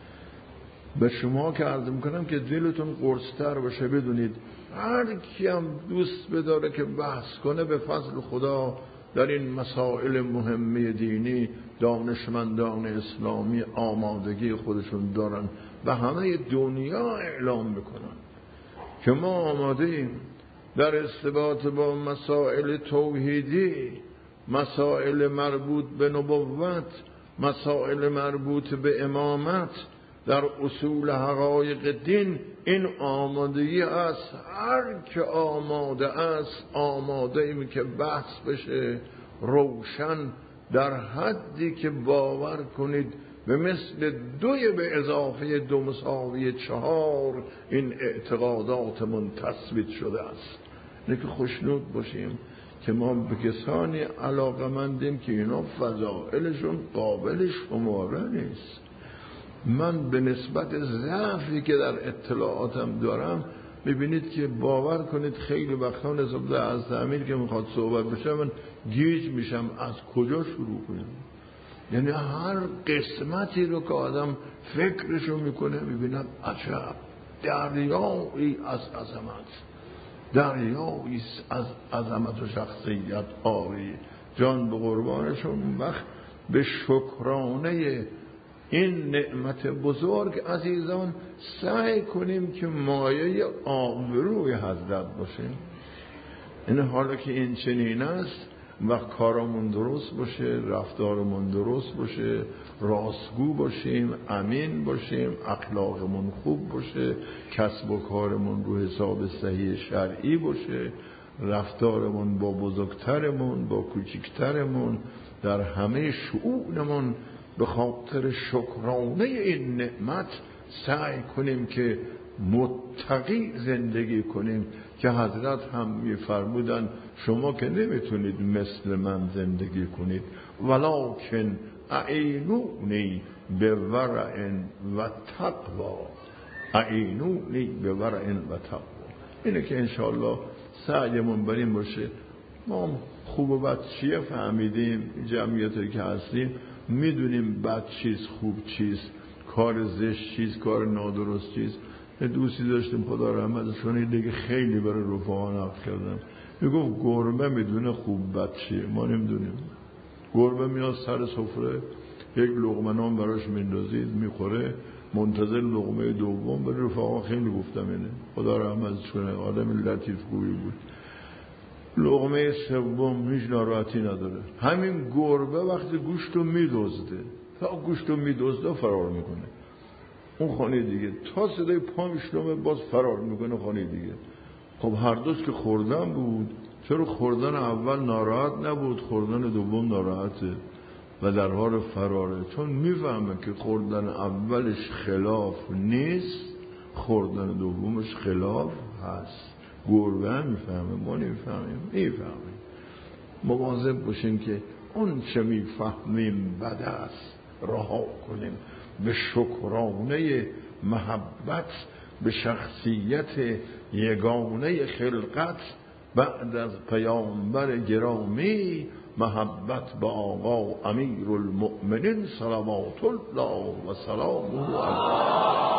به شما که عرض میکنم که دلتون قرص‌تر باشه، بدونید هر کی هم دوست بداره که بحث کنه به فضل خدا در این مسائل مهمه دینی، دانشمندان اسلامی آمادگی خودشون دارن و همه دنیا اعلام میکنن که ما آماده ایم در ارتباط با مسائل توحیدی، مسائل مربوط به نبوت، مسائل مربوط به امامت، در اصول حقایق دین این آمادگی است. هر که آماده است آماده ایم که بحث بشه روشن در حدی که باور کنید به مثل دوی به اضافه دو مساوی چهار این اعتقاداتمون تثبیت شده است. اینه که خوشنود باشیم که ما به کسانی علاقمندیم که اینا فضائلشون قابل شماره نیست. من به نسبت ضعفی که در اطلاعاتم دارم میبینید که باور کنید خیلی وقتا نسبت از تعمیر که میخواد صحبت بشه من گیج میشم از کجا شروع کنم. یعنی هر قسمتی رو که آدم فکرشو میکنه میبینم عجب دریایی از عظمت، دریایی از عظمت و شخصیت آری جان به قربانشون. وقت به شکرانه این نعمت بزرگ عزیزان سعی کنیم که مایه آبروی حضرت باشیم. این حالا که این چنین است و کارمون درست باشه، رفتارمون درست باشه، راستگو باشیم، امین باشیم، اخلاقمون خوب باشه، کسب و کارمون رو حساب صحیح شرعی باشه، رفتارمون با بزرگترمون با کوچکترمون در همه شؤونمون به خاطر شکرانه این نعمت سعی کنیم که متقی زندگی کنیم که حضرت هم می‌فرمودن شما که نمیتونید مثل من زندگی کنید ولکن اعینونی به ورع و تقوا، اعینونی به ورع و تقوا. اینه که انشاءالله سعیمون بر این باشه. ما خوب و بد چیه فهمیدیم، جمعیتی که هستیم میدونیم بد چیز خوب چیز، کار زشت چیز، کار نادرست چیز. دوستی داشتیم خدا رحمتش کنه دیگه خیلی برای رفقا نقل کردم، میگفت گربه میدونه خوب بد چیه، ما نمیدونیم. گربه میاد سر سفره یک لقمه نان براش میندازید میخوره، منتظر لقمه دوم. برای رفقا خیلی گفتم اینه، خدا رحمتش کنه آدم لطیف خوبی بود. لقمه سوم هیچ ناراحتی نداره. همین گربه وقتی گوشتو میدزده، تا گوشتو میدزده فرار میکنه اون خانه دیگه، تا صدای پا میشلمه باز فرار میکنه خانه دیگه. خب هر دوست که خوردن بود، چرا خوردن اول ناراحت نبود، خوردن دوم ناراحته و در حال فراره؟ چون میفهمه که خوردن اولش خلاف نیست، خوردن دومش خلاف هست. گربه هم میفهمه، ما نمیفهمیم. میفهمیم. مواظب باشیم که اون چه میفهمیم بد است رها کنیم، به شکرانه محبت به شخصیت یگانه خلقت بعد از پیامبر گرامی، محبت به آقا امیر المؤمنین صلوات الله و سلامه علیه.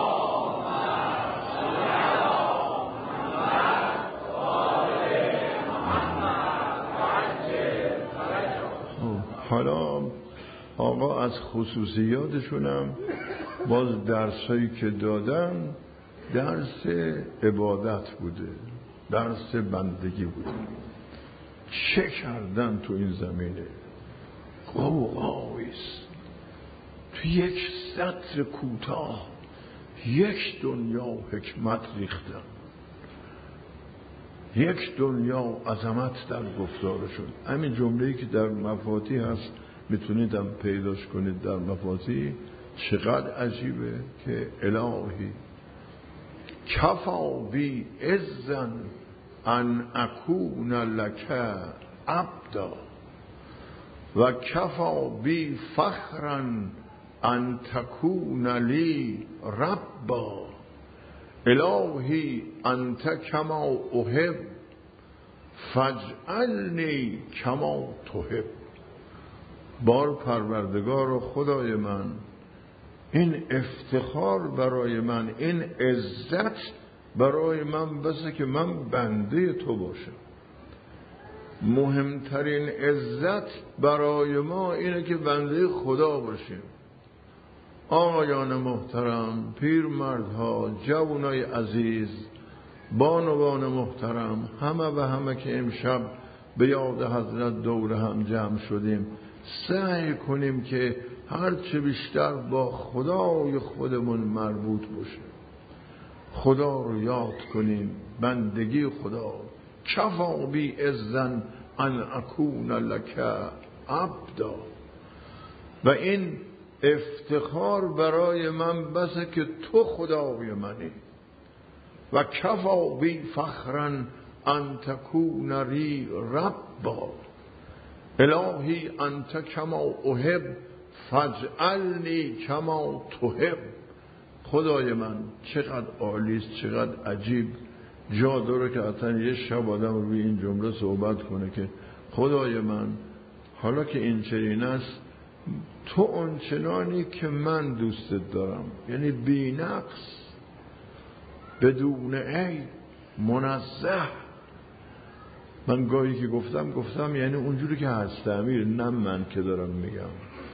حالا آقا از خصوصیاتشونم باز درسایی که دادن درس عبادت بوده، درس بندگی بوده. چه کردن تو این زمینه؟ قوقاییست. تو یک سطر کوتاه یک دنیا حکمت ریختن، یک دنیا عظمت در گفتارشون. همین جمله‌ای که در مفاتیح هست میتونید هم پیداش کنید در مفاتیح. چقدر عجیبه که الهی کفا بی عزن ان اکون لک عبدا و کفا بی فخرا ان تکون لی ربا الهی انت کما احب فاجعلنی کما تحب. بار پروردگار و خدای من، این افتخار برای من، این عزت برای من بسه که من بنده تو باشم. مهمترین عزت برای ما اینه که بنده خدا باشیم. آقایان محترم، پیرمردها، جوانای عزیز، بانوان محترم، همه و همه که امشب به یاد حضرت دور هم جمع شدیم، سعی کنیم که هرچه بیشتر با خدای خودمون مربوط باشه. خدا رو یاد کنیم، بندگی خدا. کفا بی عزن ان اکون لک عبدا. و این افتخار برای من بسه که تو خدای منی. و کفا بی فخرن ان تکون لی ربا الهی انت کما احب فاجعلنی کما تحب. خدای من چقدر عالیست، چقدر عجیب. جا داره که حتی یه شب آدم روی این جمله صحبت کنه که خدای من حالا که این چنین است، تو آنچنانی که من دوستت دارم، یعنی بی نقص، بدون عیب، منزه. من گاهی که گفتم گفتم یعنی اونجوری که هست امیر، نه من که دارم میگم.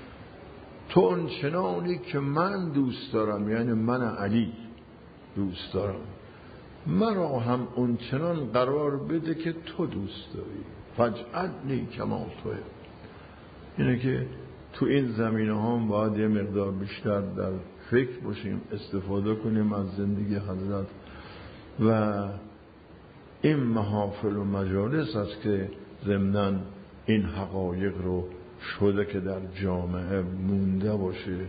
تو آنچنانی که من دوست دارم، یعنی من علی دوست دارم، مرا هم اونچنان قرار بده که تو دوست داری. فاجعلنی کما تحب. اینه که تو این زمینه ها هم باید یه مقدار بیشتر در فکر باشیم، استفاده کنیم از زندگی حضرت. و این محافل و مجالس است که ضمناً این حقایق رو شده که در جامعه مونده باشه،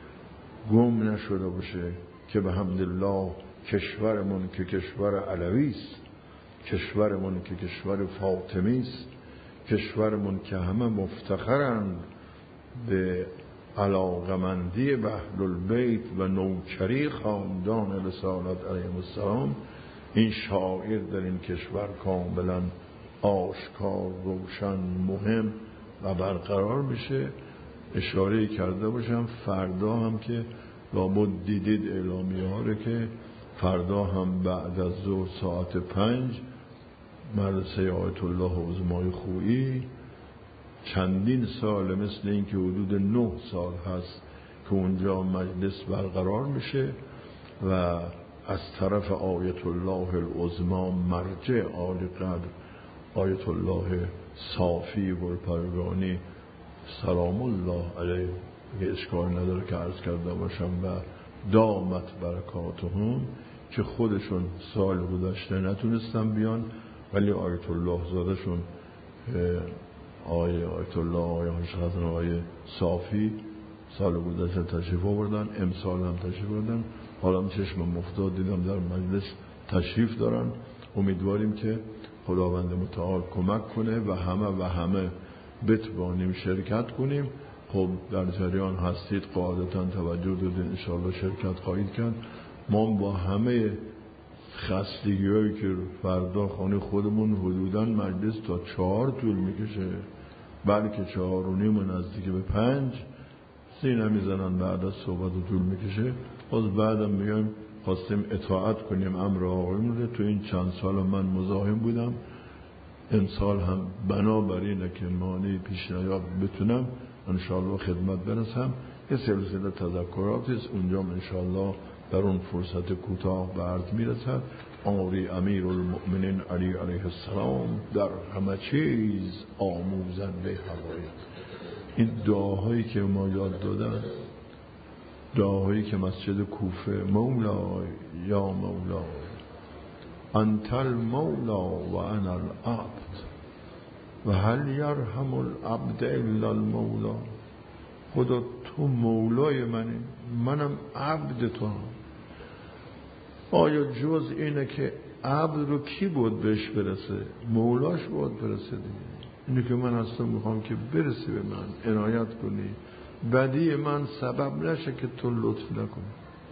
گم نشده باشه، که به حمدالله کشورمون که کشور علوی است، کشورمون که کشور فاطمی است، کشورمون که همه مفتخرند به علاقمندی به اهل البیت و نوکری خاندان رسالت علیهم السلام، این شاعر در این کشور کاملا آشکار، روشن، مهم و برقرار میشه. اشاره کرده باشم فردا هم که لابد دیدید اعلامیه ها رو که فردا هم بعد از ظهر ساعت پنج مدرسه آیت الله عظمای خویی، چندین سال مثل این که حدود نه سال هست که اونجا مجلس برقرار میشه و از طرف آیت الله العظما مرجع عالی قدر آیت الله صافی و پایگانی سلام الله علیه، که اشکال نداره که عرض کرده باشم، و دامت برکاتهم، که خودشون سال گذشته نتونستن بیان ولی آیت الله زادشون آیه آیت الله آیه حضرت آیه صافی سال گذشته تشریف آوردن، امسال هم تشریف آوردن. حالا چشم مفتاد دیدم در مجلس تشریف دارن. امیدواریم که خداوند متعال کمک کنه و همه و همه بتوانیم شرکت کنیم. خب در جریان هستید، قاعدتا توجه دادین، انشاءالله شرکت خواهید کرد. ما با همه خستگی هایی که فردا خانه خودمون حدوداً مجلس تا چهار طول میکشه، بلکه چهار و نیم و نزدیک به پنج سینه میزنن، بعد از صحبت طول میکشه. باز بعدم میگم خواستیم اطاعت کنیم امر آقایون رو. تو این چند سال من مزاحم بودم، امسال هم بنابراینه که مانعی پیش نیاد بتونم انشاءالله خدمت برسم. یه سلسله تذکرات است اونجا انشاءالله در اون فرصت کوتاه به عرض میرسد. آری امیر المؤمنین علی علیه السلام در همه چیز آموزنده حقایق. این دعاهایی که ما یاد دادن، دعاهایی که مسجد کوفه مولای یا مولای انت المولا و انا العبد و هل یرحم العبد الا المولا، خدا تو مولای منی، منم عبد تو هم. آیا جز اینه که عبد رو کی بود بهش برسه؟ مولاش بود برسه دیگه. اینه که من هستم میخوام که برسی به من، عنایت کنی، بدی من سبب نشه که تو لطف نکنی.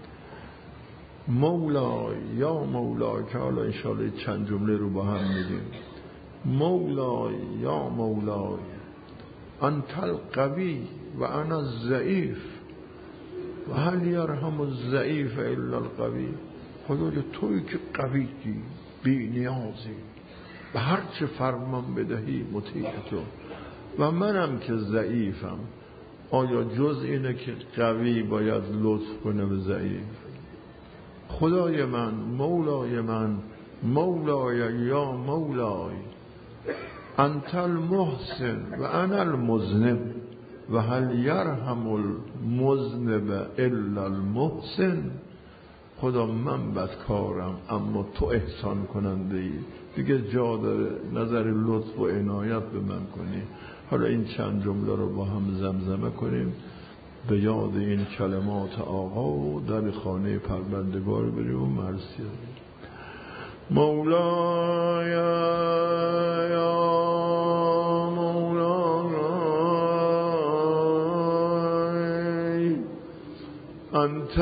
مولا یا مولا، که حالا انشاءالله چند جمله رو با هم میگیم. مولا یا مولا انت القوی و انا الضعیف و هل یرحم الضعیف الا القوی. خدای تویی که قوی بی نیازی، به هر چه فرمان بدهی مطیع تو، و منم که ضعیفم. آیا جز اینه که قوی باید لطف کنه به ضعیف؟ خدای من، مولای من، مولای یا مولای انت المحسن و انا المذنب و هل یرحم المذنب الا المحسن. خدا من بدکارم اما تو احسان کننده ای، دیگه جا داره نظر لطف و عنایت به من کنی. حالا این چند جمله رو با هم زمزمه کنیم به یاد این کلمات آقا و در خانه پروردگار بریم و مرسی. مولا یا مولا انت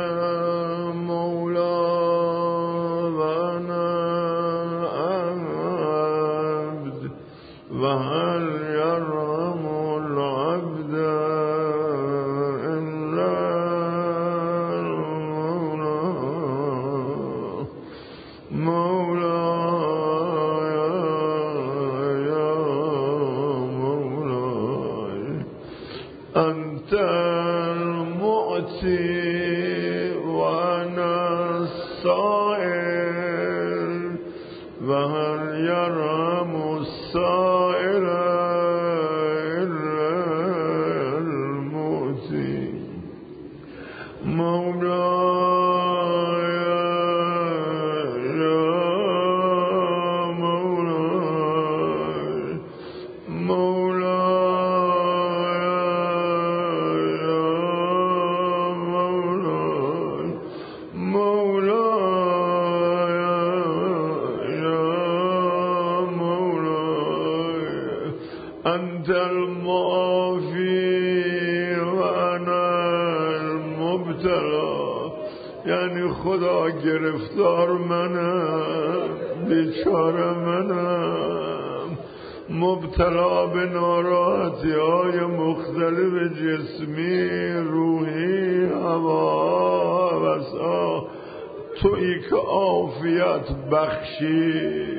خدا گرفتار منم، بیچاره منم، مبتلا به ناراحتی های مختلف جسمی، روحی، هوا و سا. تویی که عافیت بخشی.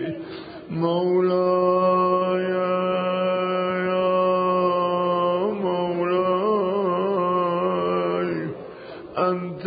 مولای یا مولای انت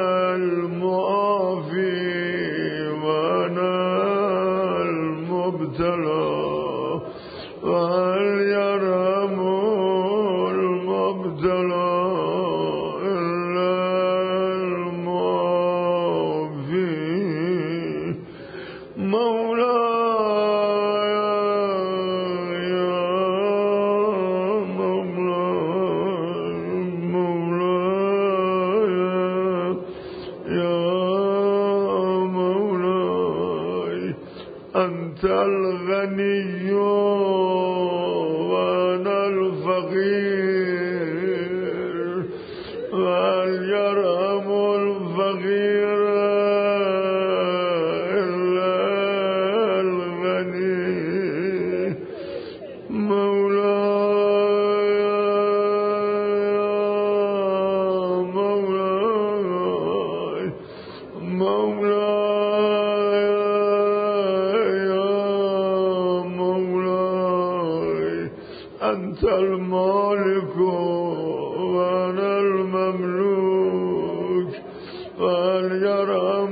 انت المالك وانا المملوك وهل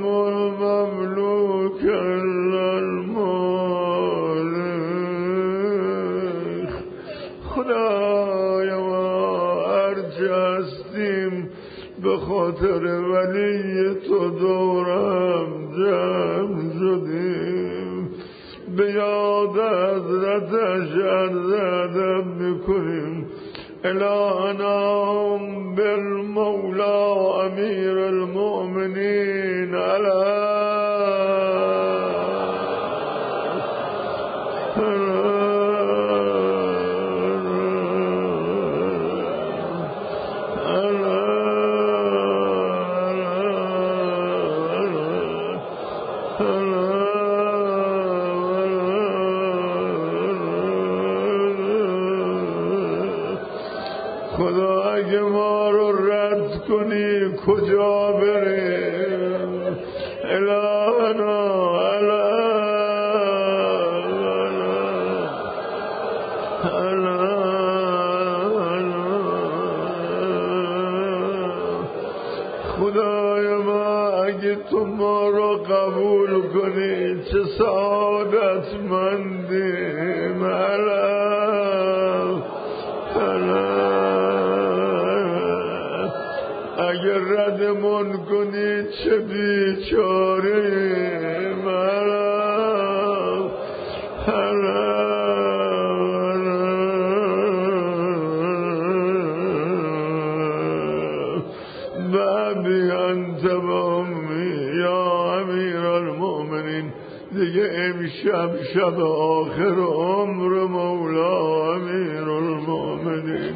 المملوك الا المالک. خدایا ما هرچه هستیم به خاطر ولی تو دورم جمع شدیم، به یاد حضرتش عرض ادب میکنیم. الهنا بالمولا امیر المؤمنین خدا اگه ما رو رد کنی کجا بریم؟ الهنا الا خدای ما اگه تو ما رو قبول کنی چه سعادت مندیم. الا اگر ردمون کنی چه بیچاریم. حرام حرام بابی انت بامی یا امیر المؤمنین. دیگه امشب شب آخر عمر مولا امیر المؤمنین،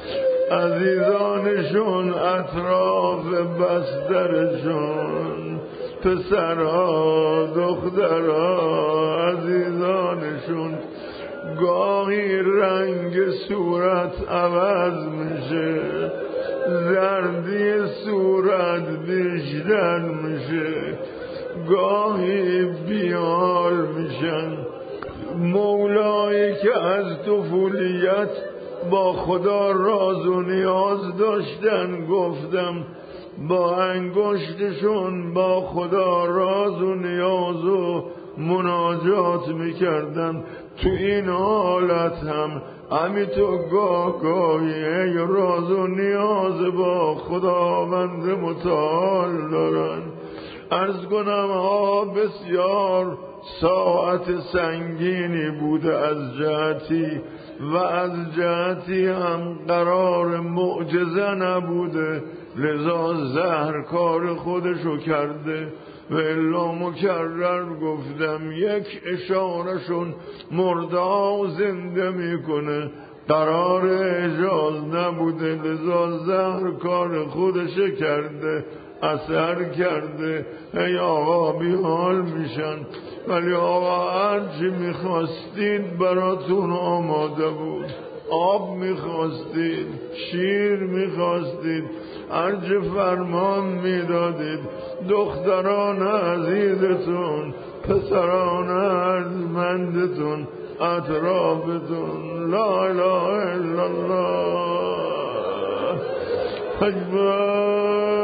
عزیزانشون اطراف بسترشون، پسرها دخترها عزیزانشون، گاهی رنگ صورت عوض میشه، زردی صورت بیشتر میشه، گاهی بیمار میشن. مولایی که از طفولیت با خدا راز و نیاز داشتن، گفتم با انگشتشون با خدا راز و نیاز و مناجات میکردن. تو این حالت هم همی تو گاه گاهی راز و نیاز با خداوند متعال دارن. عرض کنم ها بسیار ساعت سنگینی بوده از جهتی و از جهتی هم قرار معجزه نبوده، لذا زهر کار خودشو کرده. و الا مکرر گفتم یک اشارهشون مرده زنده میکنه، قرار اجاز نبوده، لذا زهر کار خودش کرده، اثر کرده. ای آقا بیحال میشن، ولی آقا هرچی میخواستید براتون آماده بود. آب میخواستید، شیر میخواستید، هرچی فرمان میدادید. دختران عزیزتون، پسران ارجمندتون اطرافتون. لا اله الا الله اکبر.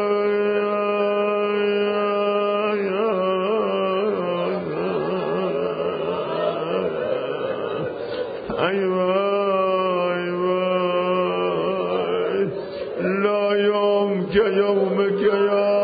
ای وای وای لا یوم که یوم که یا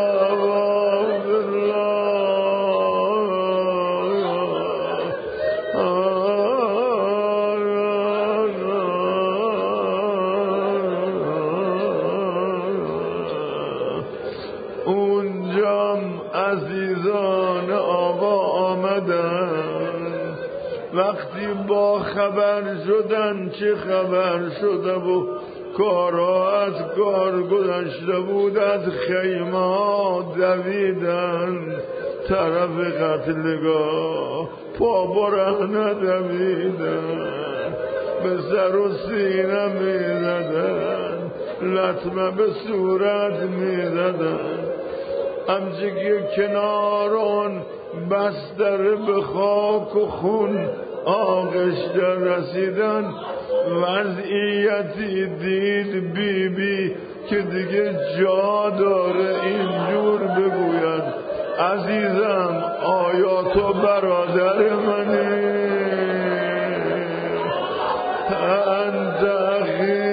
اونجام عزیزان آقا آمدن، وقتی با خبر شدن چه خبر شده و کارها از کار گذشته بود، از خیمه ها دویدن طرف قتلگاه، پا برهنه دویدن، به سر و سینه میزدن، لطمه به صورت میزدن. همچه که کناران بستر به خاک و خون آغشته رسیدن، وضعیتی دید بی بی که دیگه جا داره اینجور بگوید عزیزم آیا تو برادر منی؟ انت اخی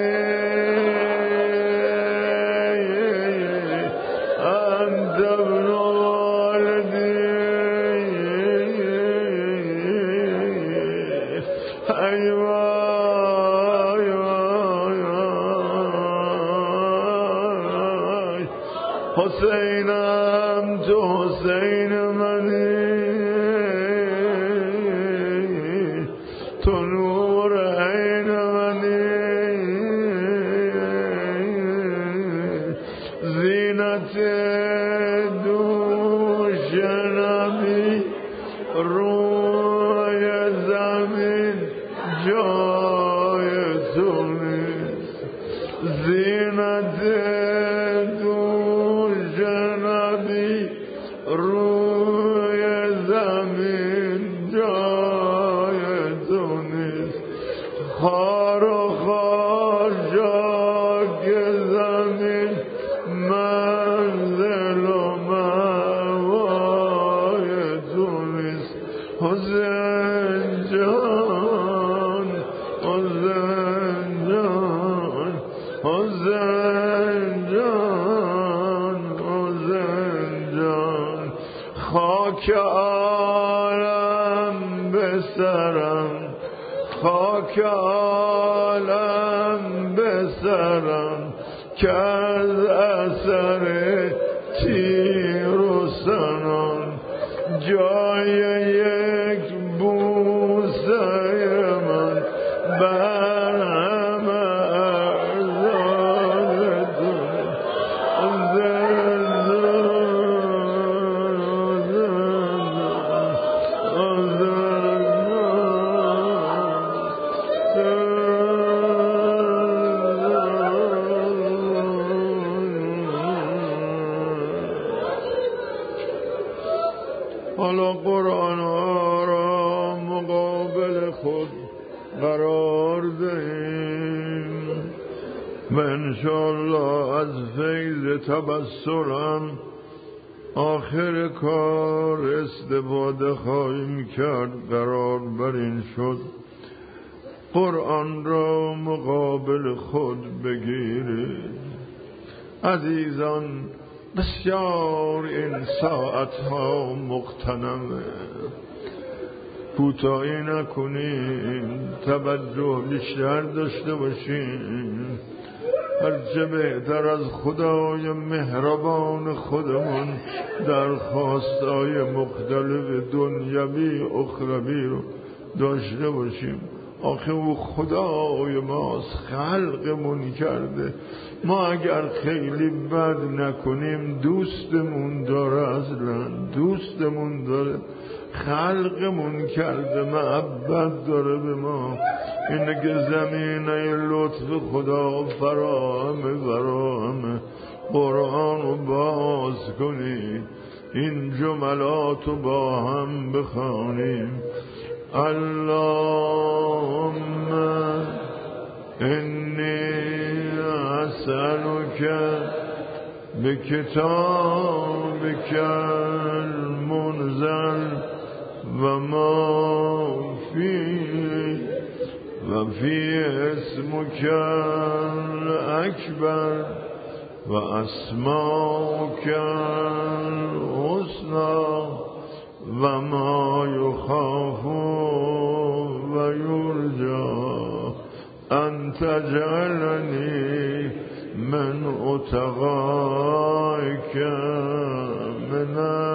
انت ابن والدی ایوه حسینم تو حسین منی تو نور عین منی زینت دوش نبی روی زمین جای تو نیست زینت روی زمین جای تو نیست خار و خار جاگ زمین منزل و موای تو نیست حسین جان حسین جان حسین جان خاک عالم به سرم خاک عالم به سرم که از اثر تیر و سنان جای یک بوسه من بر همه حالا قرآن ها را مقابل خود قرار دهیم و انشاءالله از فیض تبصرم آخر کار استفاده خواهیم کرد. قرار بر این شد قرآن را مقابل خود بگیرید. عزیزان بسیار این ساعتها مغتنمه، کوتاهی نکنیم، توجه بیشتر داشته باشیم. هرچه بهتر از خدای مهربان خودمون درخواستای مختلف دنیوی اخروی رو داشته باشیم. آخه او خدای ماست، خلقمون کرده. ما اگر خیلی بد نکنیم دوستمون داره، اصلا دوستمون داره، خلقمون کرده، محبت داره به ما. اینه که زمینه لطف خدا فراهمه فراهمه. قرآن رو باز کنید، این جملات رو با هم بخوانیم. اللهم انی اسألک بکتابک المنزل و ما فیه و فی اسمک الاکبر و اسماک الحسنی و ما یخاف و یرجا ان تجعلنی من اتقائک من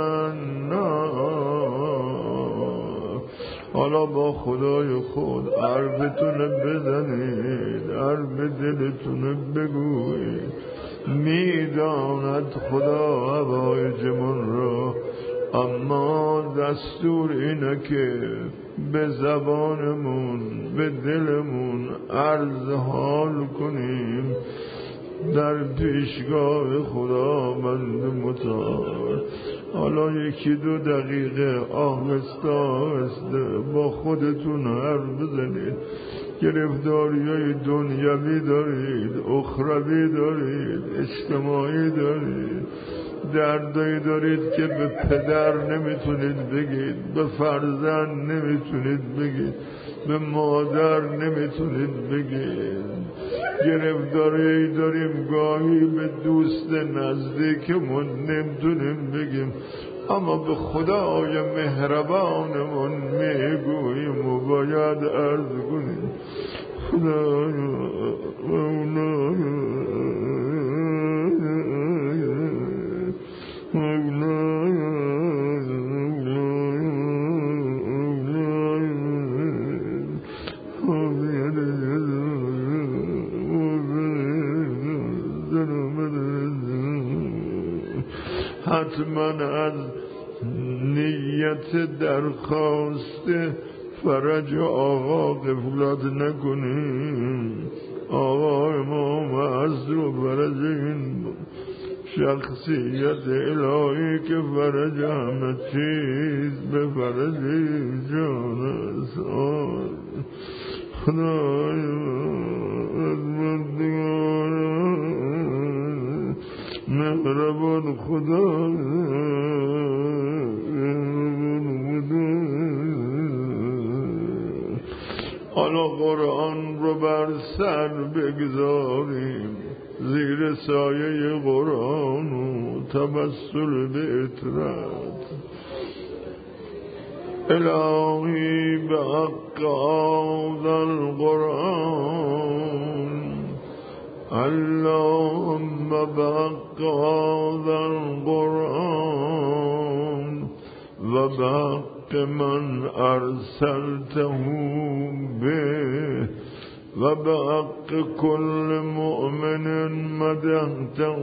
النار. حالا با خدای خود حرفتون بزنید، حرف دلتون بگوید. میداند خدا حوایجمون را، اما دستور اینه که به زبانمون به دلمون عرض حال کنیم در پیشگاه خداوند متعال. حالا یکی دو دقیقه آهسته آهسته با خودتون حرف بزنید. گرفتاریای دنیوی دارید، اخروی دارید، اجتماعی دارید، دردایی دارید که به پدر نمیتونید بگید، به فرزند نمیتونید بگید، به مادر نمیتونید بگید. گرفتاری داریم گاهی به دوست نزدیکمون نمیتونیم بگیم، اما به خدای مهربانمون میگوییم و باید عرض کنیم خدایا حتما از نیت درخواست فرج آقا غفلت نکنیم. آقا امام عصر و فرج این شخصیت الهی که فرج همه چیز به فرج جان است. خدایا از بندگان مهربان خدا حالا قرآن رو بر سر بگذاریم، زیر سایه قرآن و توسل به اطرت. الهی به حق هذا القرآن، اللهم بحق هذا القرآن و بحق من ارسلته به و بحق كل مؤمن مدحته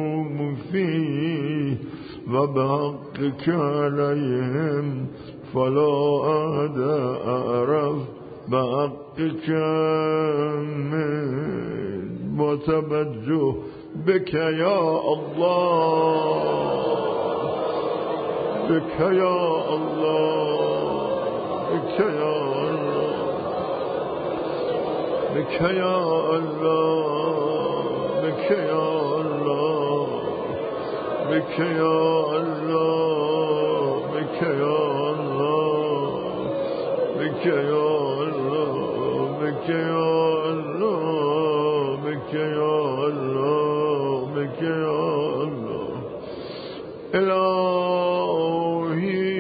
فيه و بحقك عليهم فلا أحد أعرف بحقك من. متوجه بك يا الله، بك يا الله، بك يا الله، بك يا الله، بك يا الله، بك يا الله، بك يا الله، بك يا الله، بك يا الله، بك يا الله، بك يا الله. الهي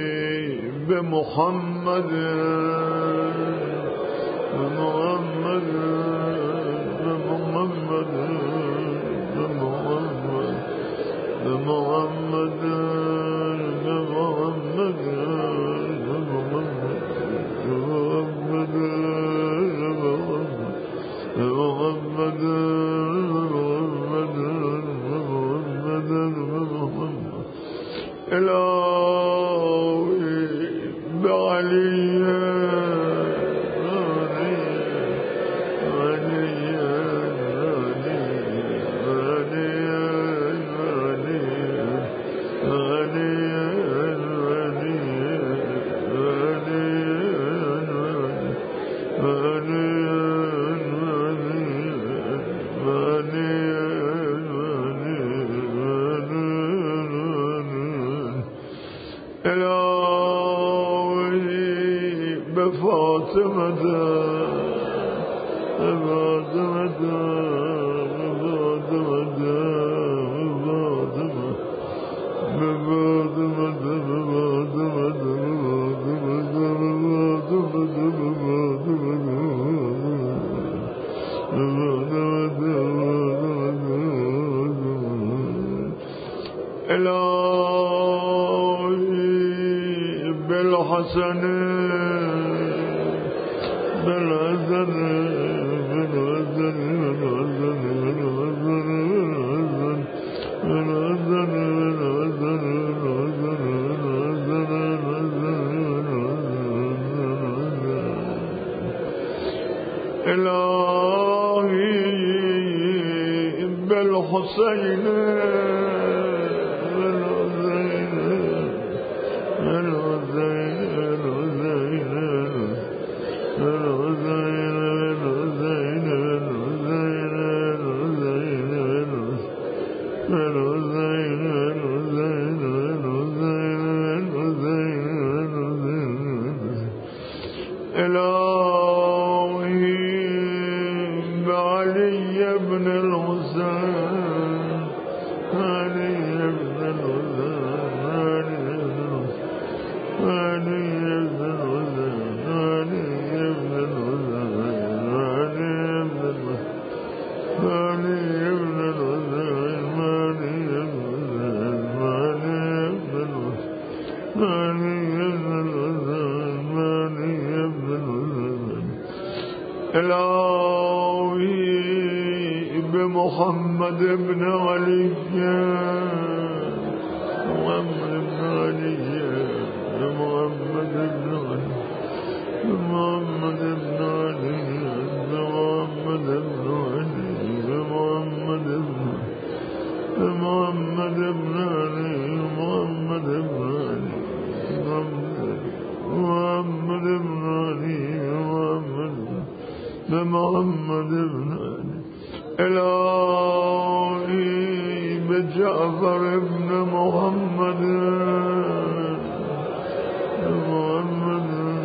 بمحمد بمحمد بمحمد بمحمد بمحمد بمحمد الهي بعلي الهي بفاطمة بفاطمة الهي بالحسن بالحسن بالحسن الهي بالحسين الحسين إلهي بمحمد بن علي محمد بن علي محمد بن علي محمد بن علي محمد بن علي محمد بن محمد بن علي محمد بن علي محمد بن علي محمد محمد بن علي إلهي بجعفر بن محمد محمد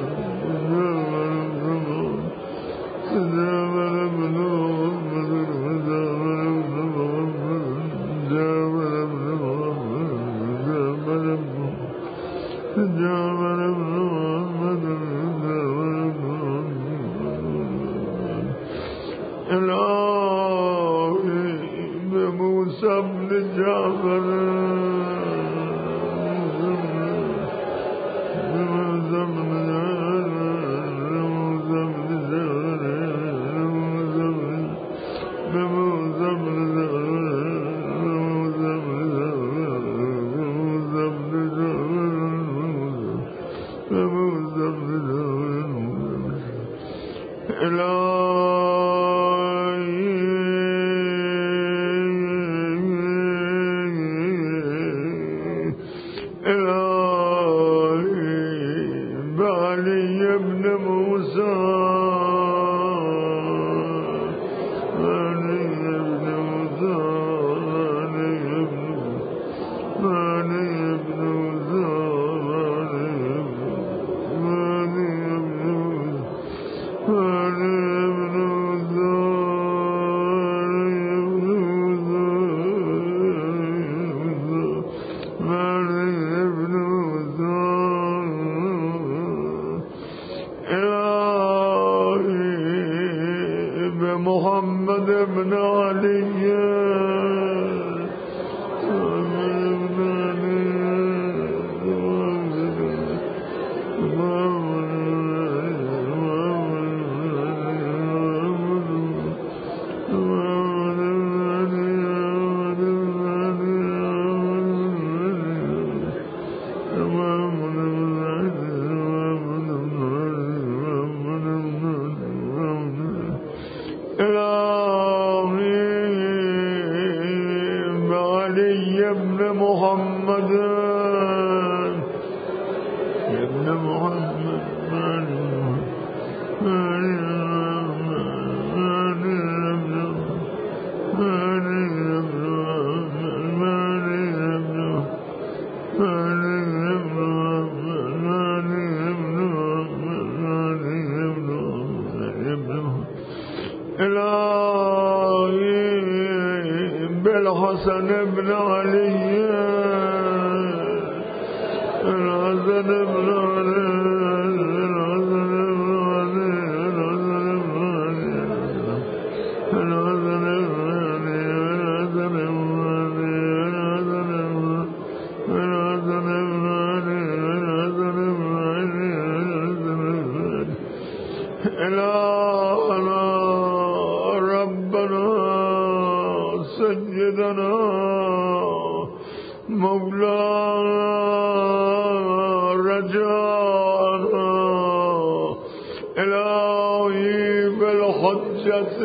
الحسن بن علي الحسن بن علي سيدنا مولانا رجانا إلهي بالحجة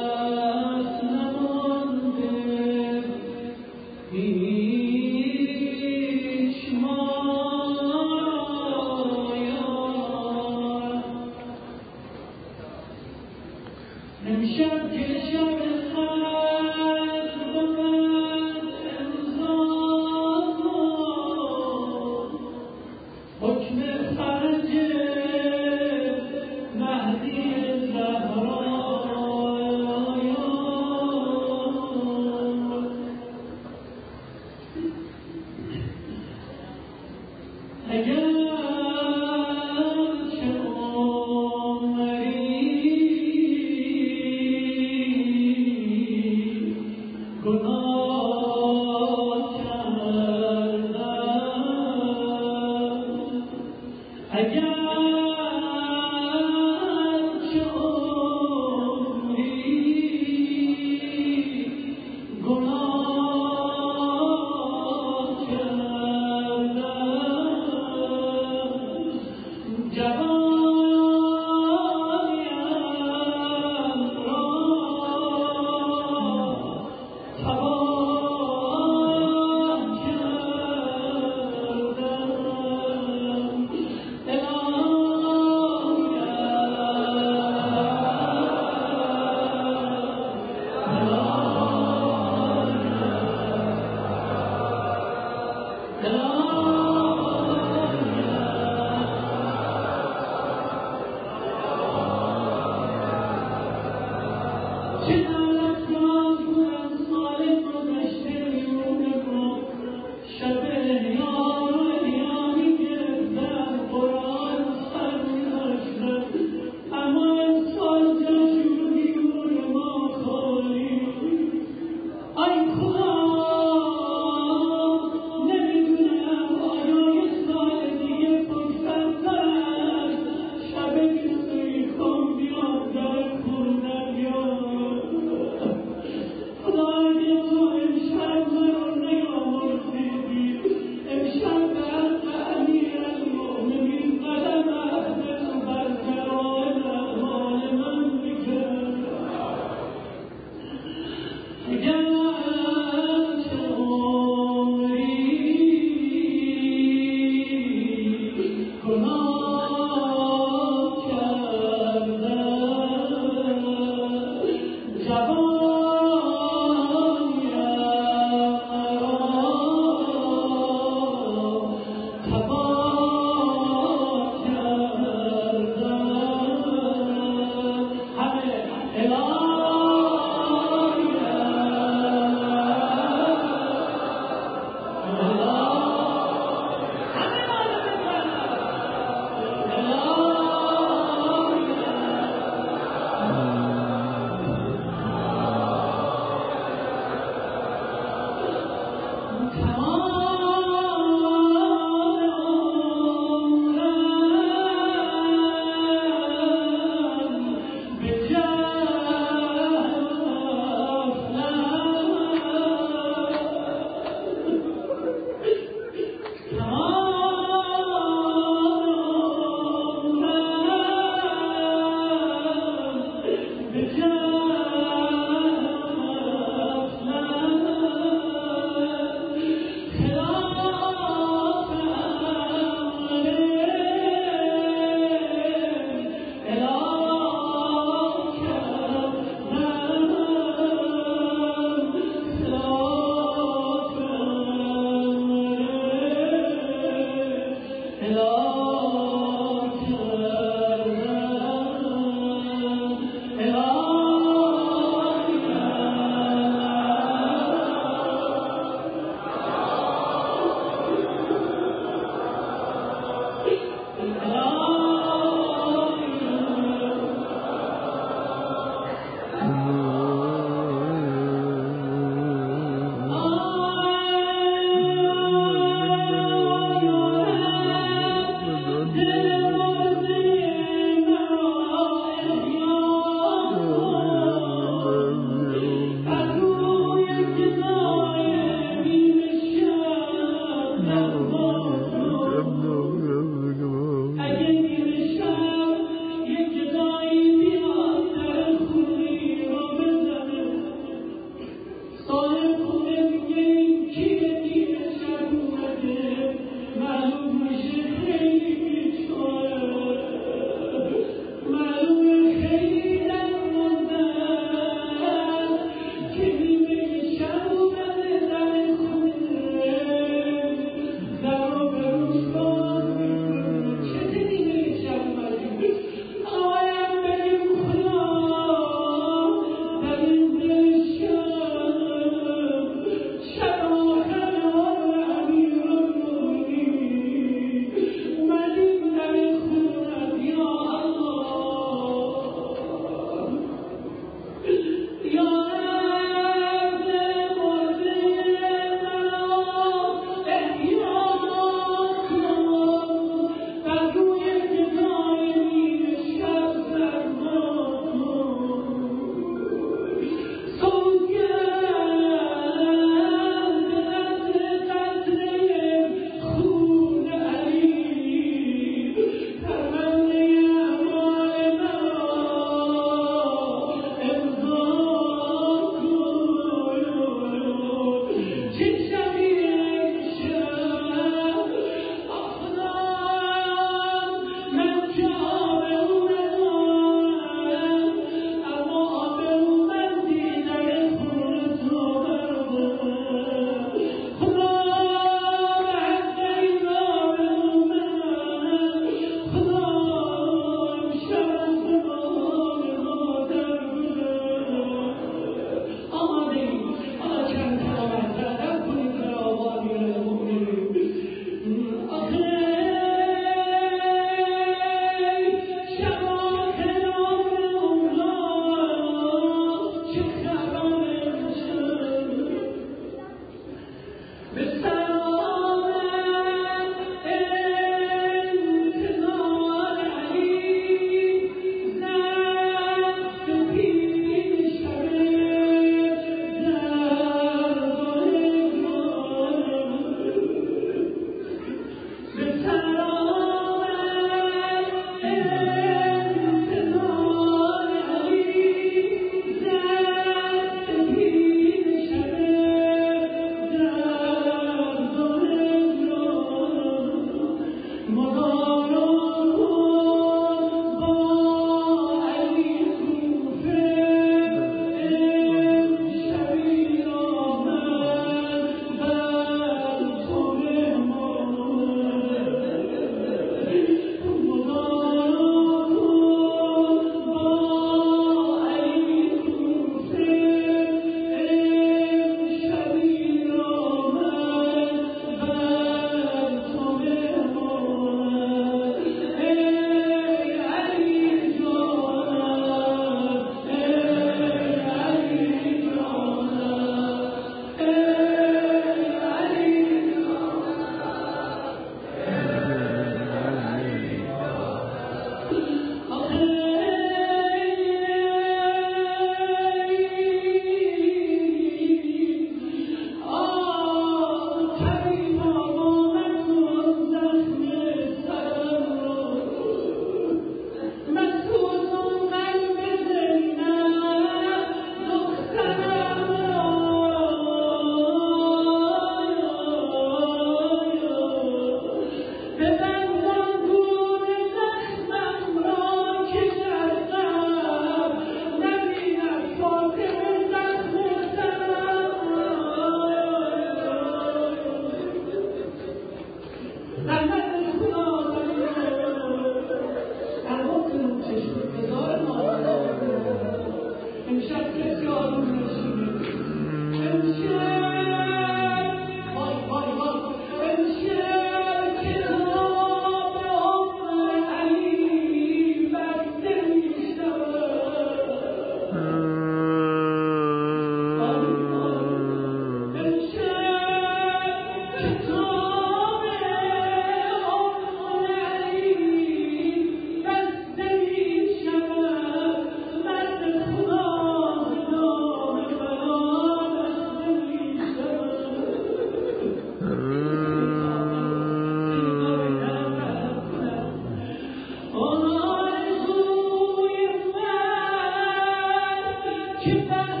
که